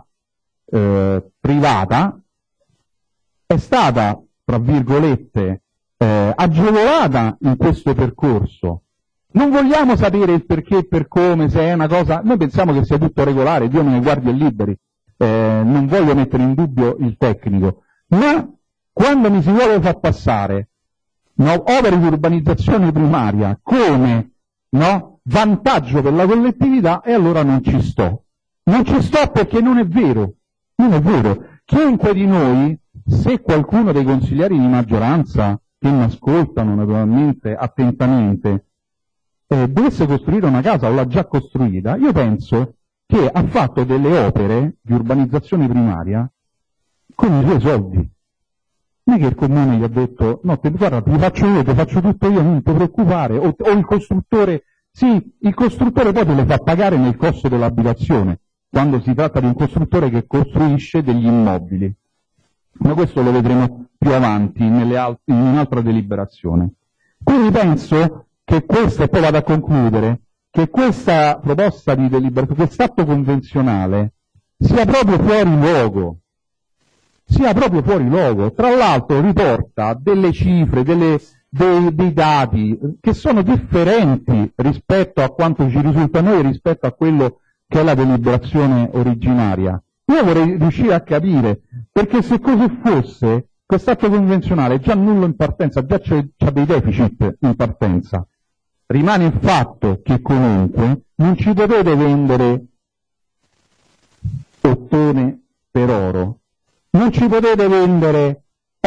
privata è stata, tra virgolette, agevolata in questo percorso. Non vogliamo sapere il perché e per come, se è una cosa, noi pensiamo che sia tutto regolare, Dio me ne guardi e liberi, non voglio mettere in dubbio il tecnico, ma quando mi si vuole far passare opere di urbanizzazione primaria come vantaggio per la collettività, e allora non ci sto. Non ci sto perché non è vero, non è vero. Chiunque di noi, se qualcuno dei consiglieri di maggioranza che mi ascoltano naturalmente attentamente dovesse costruire una casa o l'ha già costruita, io penso che ha fatto delle opere di urbanizzazione primaria con i suoi soldi. Non è che il comune gli ha detto no, guarda, ti faccio io, ti faccio tutto io, non ti preoccupare, o il costruttore, sì, il costruttore poi te le fa pagare nel costo dell'abitazione, quando si tratta di un costruttore che costruisce degli immobili. Ma questo lo vedremo più avanti in un'altra deliberazione. Quindi penso che questa, e poi vado a concludere, che questa proposta di deliberazione, quest'atto convenzionale sia proprio fuori luogo. Tra l'altro riporta delle cifre, dei dati che sono differenti rispetto a quanto ci risulta a noi, rispetto a quello che è la deliberazione originaria. Io vorrei riuscire a capire, perché se così fosse, quest'atto convenzionale è già nullo in partenza, già c'ha dei deficit in partenza. Rimane il fatto che comunque non ci potete vendere ottone per oro, non ci potete vendere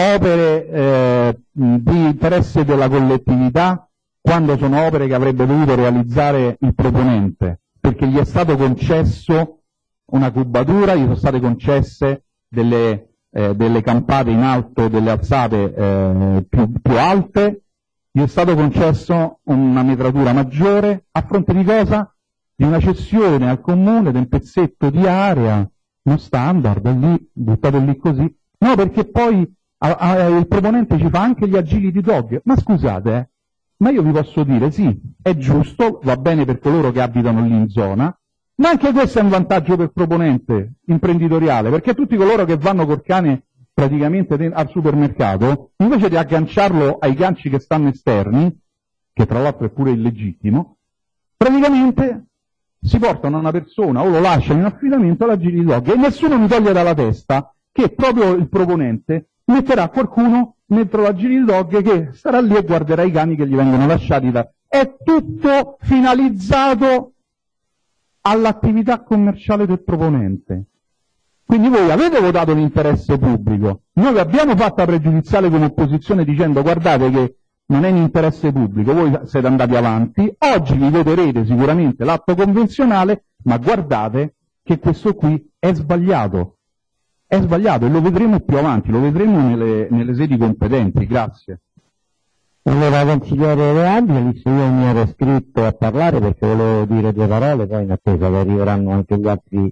opere di interesse della collettività quando sono opere che avrebbe dovuto realizzare il proponente, perché gli è stato concesso una cubatura, gli sono state concesse delle campate in alto, delle alzate più alte, gli è stato concesso una metratura maggiore, a fronte di cosa? Di una cessione al comune del pezzetto di area non standard, lì, buttato lì così. No, perché poi il proponente ci fa anche gli agility dog. Ma scusate, ma io vi posso dire, sì, è giusto, va bene per coloro che abitano lì in zona, ma anche questo è un vantaggio per il proponente imprenditoriale, perché tutti coloro che vanno col cane praticamente al supermercato, invece di agganciarlo ai ganci che stanno esterni, che tra l'altro è pure illegittimo, praticamente si portano una persona o lo lasciano in affidamento all'agility dog, e nessuno mi toglie dalla testa che proprio il proponente metterà qualcuno dentro l'agility dog che starà lì e guarderà i cani che gli vengono lasciati da... È tutto finalizzato all'attività commerciale del proponente. Quindi voi avete votato l'interesse pubblico, noi abbiamo fatto la pregiudiziale come opposizione dicendo guardate che non è in interesse pubblico, voi siete andati avanti, oggi vi voterete sicuramente l'atto convenzionale, ma guardate che questo qui è sbagliato e lo vedremo più avanti, lo vedremo nelle sedi competenti. Grazie. Allora, consigliere De Angelis, io mi ero iscritto a parlare perché volevo dire due parole, poi in attesa che arriveranno anche gli altri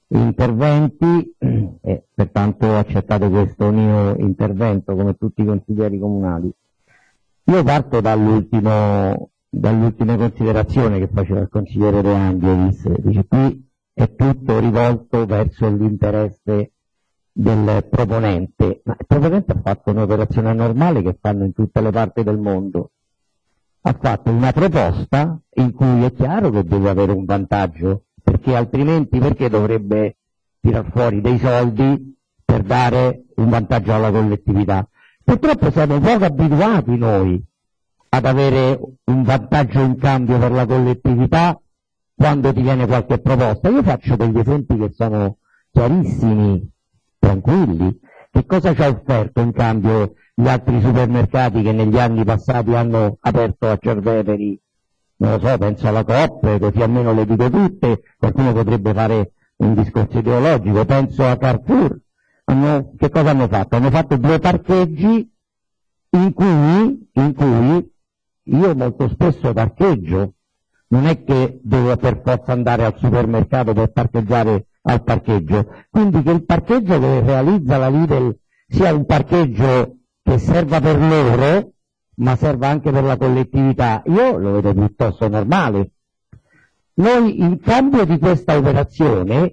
interventi e pertanto ho accettato questo mio intervento come tutti i consiglieri comunali. Io parto dall'ultima considerazione che faceva il consigliere De Angelis, dice qui è tutto rivolto verso l'interesse del proponente, ma il proponente ha fatto un'operazione normale che fanno in tutte le parti del mondo, ha fatto una proposta in cui è chiaro che deve avere un vantaggio, perché altrimenti perché dovrebbe tirar fuori dei soldi per dare un vantaggio alla collettività? Purtroppo siamo poco abituati noi ad avere un vantaggio in cambio per la collettività quando ti viene qualche proposta. Io faccio degli esempi che sono chiarissimi, tranquilli. Che cosa ci ha offerto in cambio gli altri supermercati che negli anni passati hanno aperto a Cerveteri? Non lo so, penso alla Coop, così almeno le dico tutte, qualcuno potrebbe fare un discorso ideologico, penso a Carrefour. Che cosa hanno fatto? Hanno fatto 2 parcheggi in cui io molto spesso parcheggio, non è che devo per forza andare al supermercato per parcheggiare al parcheggio, quindi che il parcheggio che realizza la Lidl sia un parcheggio che serva per loro, ma serva anche per la collettività, io lo vedo piuttosto normale. Noi in cambio di questa operazione,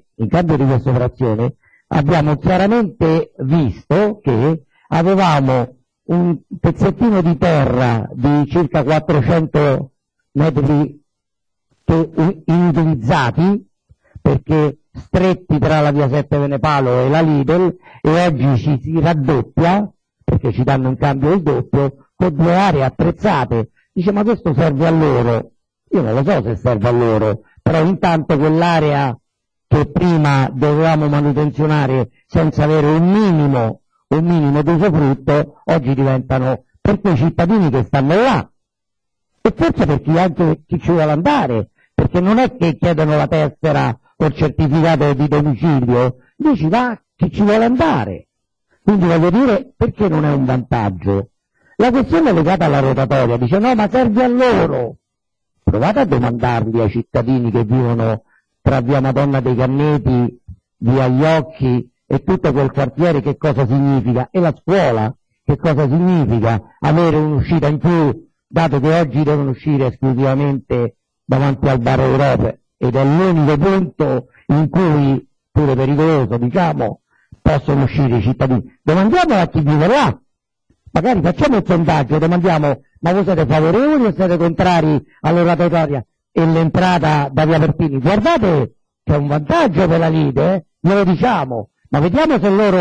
abbiamo chiaramente visto che avevamo un pezzettino di terra di circa 400 metri inutilizzati, perché stretti tra la via 7 Venepalo e la Lidl, e oggi ci si raddoppia, perché ci danno in cambio il doppio, con 2 aree attrezzate. Dice, ma questo serve a loro? Io non lo so se serve a loro, però intanto quell'area che prima dovevamo manutenzionare senza avere un minimo d'usufrutto, oggi diventano per quei cittadini che stanno là, e forse per chi ci vuole andare, perché non è che chiedono la tessera o il certificato di domicilio, lì ci va chi ci vuole andare. Quindi voglio dire, perché non è un vantaggio? La questione è legata alla rotatoria, dice no, ma serve a loro. Provate a domandarli ai cittadini che vivono tra via Madonna dei Canneti, via Iocchi e tutto quel quartiere che cosa significa, e la scuola che cosa significa avere un'uscita in più, dato che oggi devono uscire esclusivamente davanti al bar Europa, ed è l'unico punto in cui, pure pericoloso diciamo, possono uscire i cittadini. Domandiamo a chi vive là, magari facciamo il sondaggio, domandiamo, ma voi siete favorevoli o siete contrari all'oratoria e l'entrata da via Pertini? Guardate, c'è un vantaggio per la Lide, glielo diciamo, ma vediamo se loro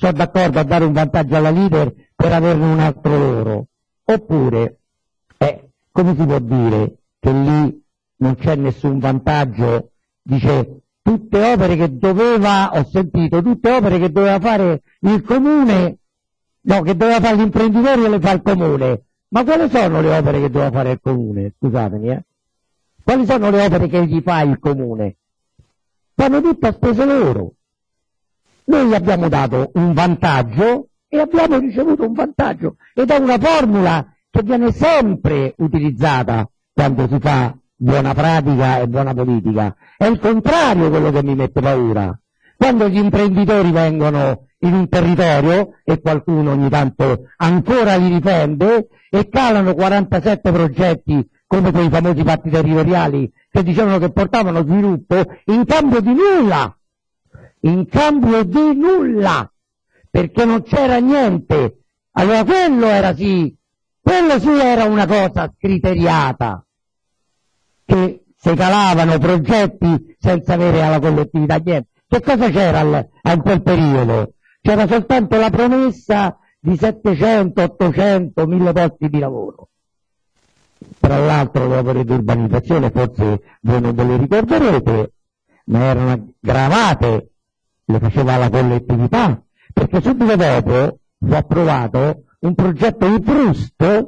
sono d'accordo a dare un vantaggio alla leader per averne un altro loro. Oppure, come si può dire che lì non c'è nessun vantaggio? Dice, tutte opere che doveva, ho sentito, tutte opere che doveva fare il comune, no, che doveva fare l'imprenditore le fa il comune. Ma quali sono le opere che doveva fare il comune? Scusatemi, Quali sono le opere che gli fa il comune? Vanno tutte a spese loro. Noi gli abbiamo dato un vantaggio e abbiamo ricevuto un vantaggio, ed è una formula che viene sempre utilizzata quando si fa buona pratica e buona politica. È il contrario quello che mi mette paura. Quando gli imprenditori vengono in un territorio, e qualcuno ogni tanto ancora li difende, e calano 47 progetti come quei famosi patti territoriali che dicevano che portavano sviluppo in cambio di nulla. In cambio di nulla, perché non c'era niente. Allora quello sì era una cosa scriteriata, che si calavano progetti senza avere alla collettività niente. Che cosa c'era in quel periodo? C'era soltanto la promessa di 700, 800, 1000 posti di lavoro. Tra l'altro le opere di urbanizzazione, forse voi non ve le ricorderete, ma erano gravate, le faceva la collettività, perché subito dopo fu approvato un progetto di Proust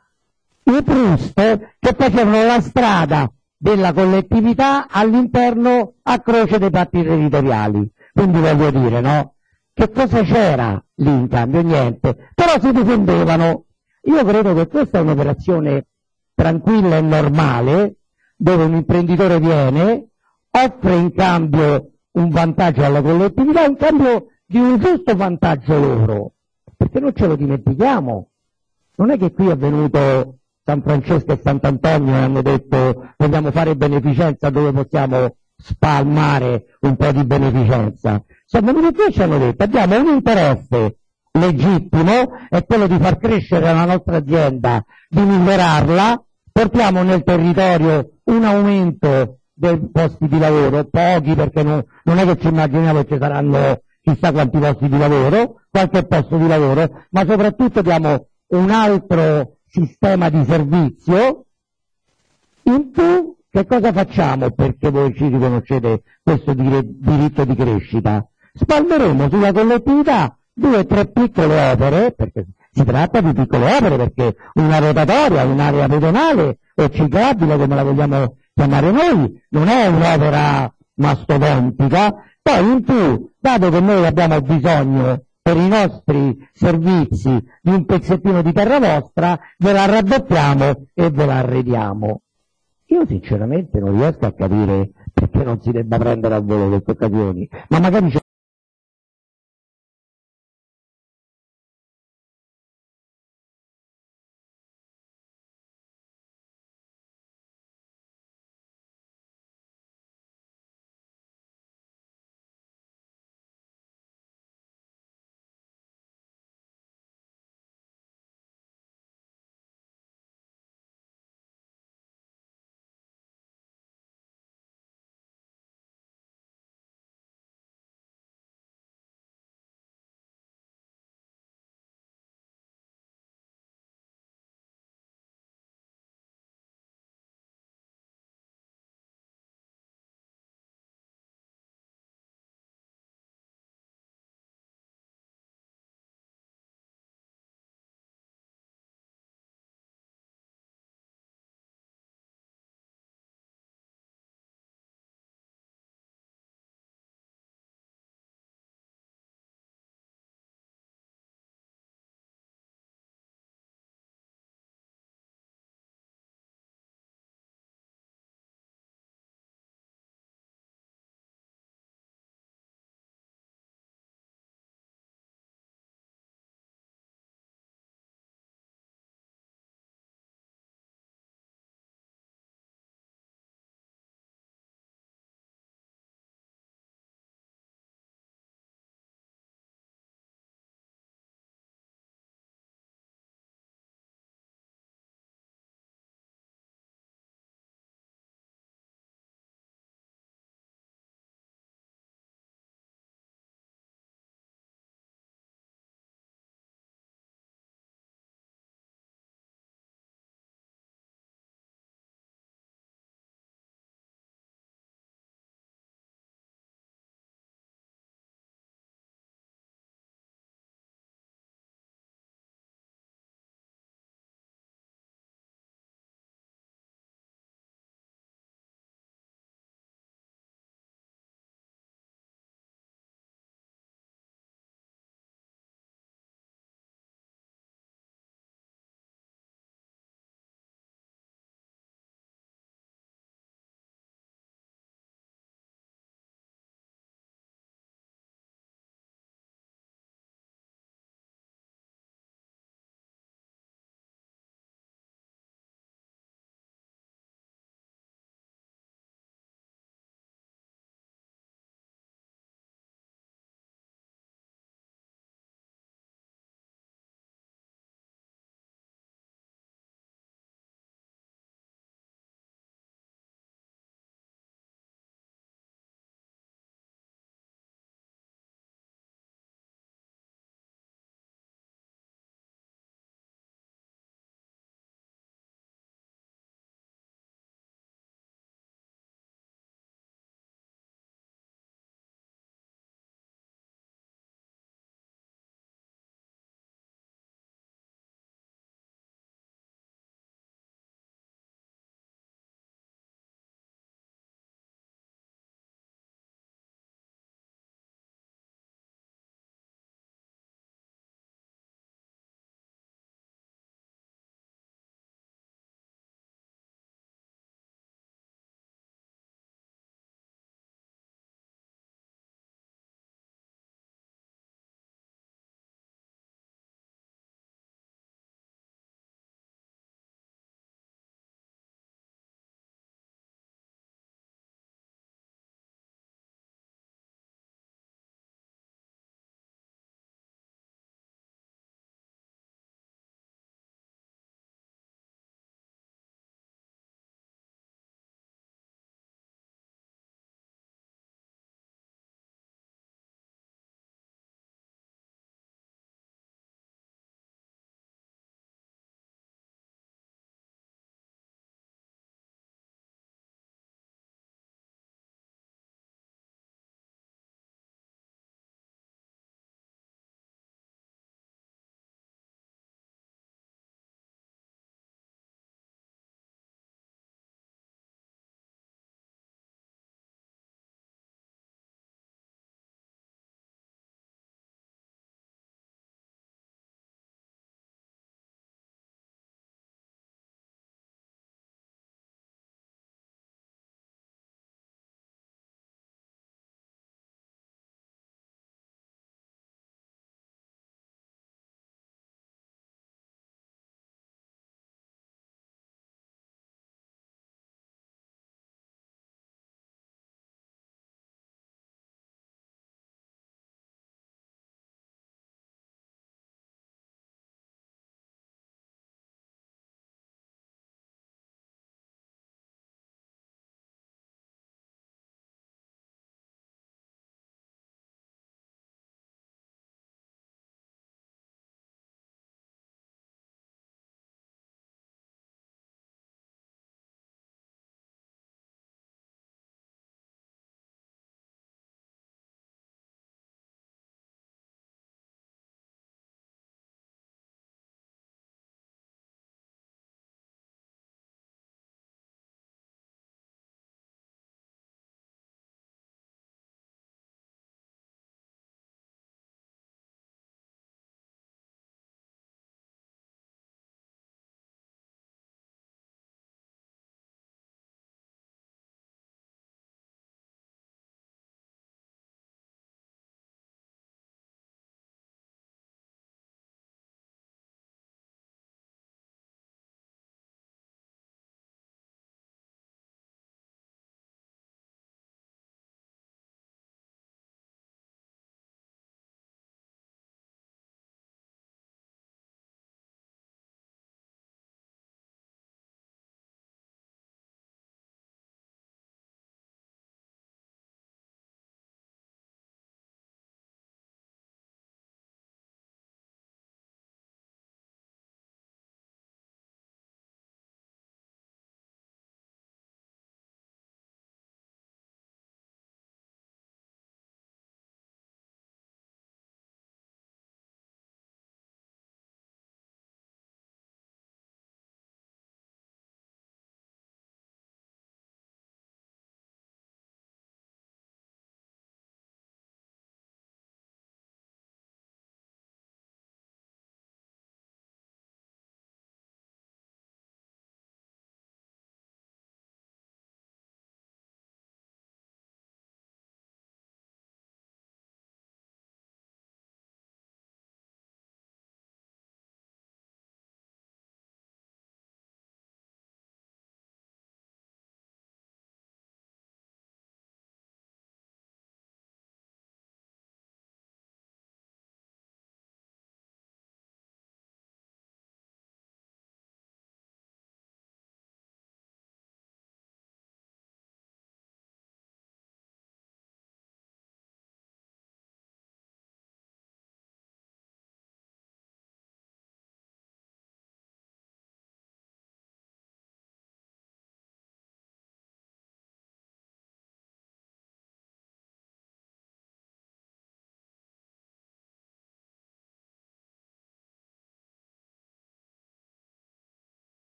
che facevano la strada della collettività all'interno a croce dei patti territoriali. Quindi voglio dire, no? Che cosa c'era lì in cambio? Niente. Però si difendevano. Io credo che questa è un'operazione tranquilla e normale, dove un imprenditore viene, offre in cambio un vantaggio alla collettività, in cambio di un giusto vantaggio loro, perché non ce lo dimentichiamo. Non è che qui è venuto San Francesco e Sant'Antonio e hanno detto vogliamo fare beneficenza dove possiamo spalmare un po' di beneficenza. Sono venuti qui e ci hanno detto abbiamo un interesse legittimo, è quello di far crescere la nostra azienda, di migliorarla, portiamo nel territorio un aumento dei posti di lavoro, pochi perché non è che ci immaginiamo che ci saranno chissà quanti posti di lavoro, qualche posto di lavoro, ma soprattutto diamo un altro sistema di servizio. In più, che cosa facciamo perché voi ci riconoscete questo diritto di crescita? Spalmeremo sulla collettività 2 o 3 piccole opere, perché si tratta di piccole opere, perché una rotatoria, un'area pedonale o ciclabile, come la vogliamo chiamare noi, non è un'opera mastodontica. Poi in più, dato che noi abbiamo bisogno per i nostri servizi di un pezzettino di terra vostra, ve la raddoppiamo e ve la arrediamo. Io sinceramente non riesco a capire perché non si debba prendere a volo queste occasioni, ma magari c'è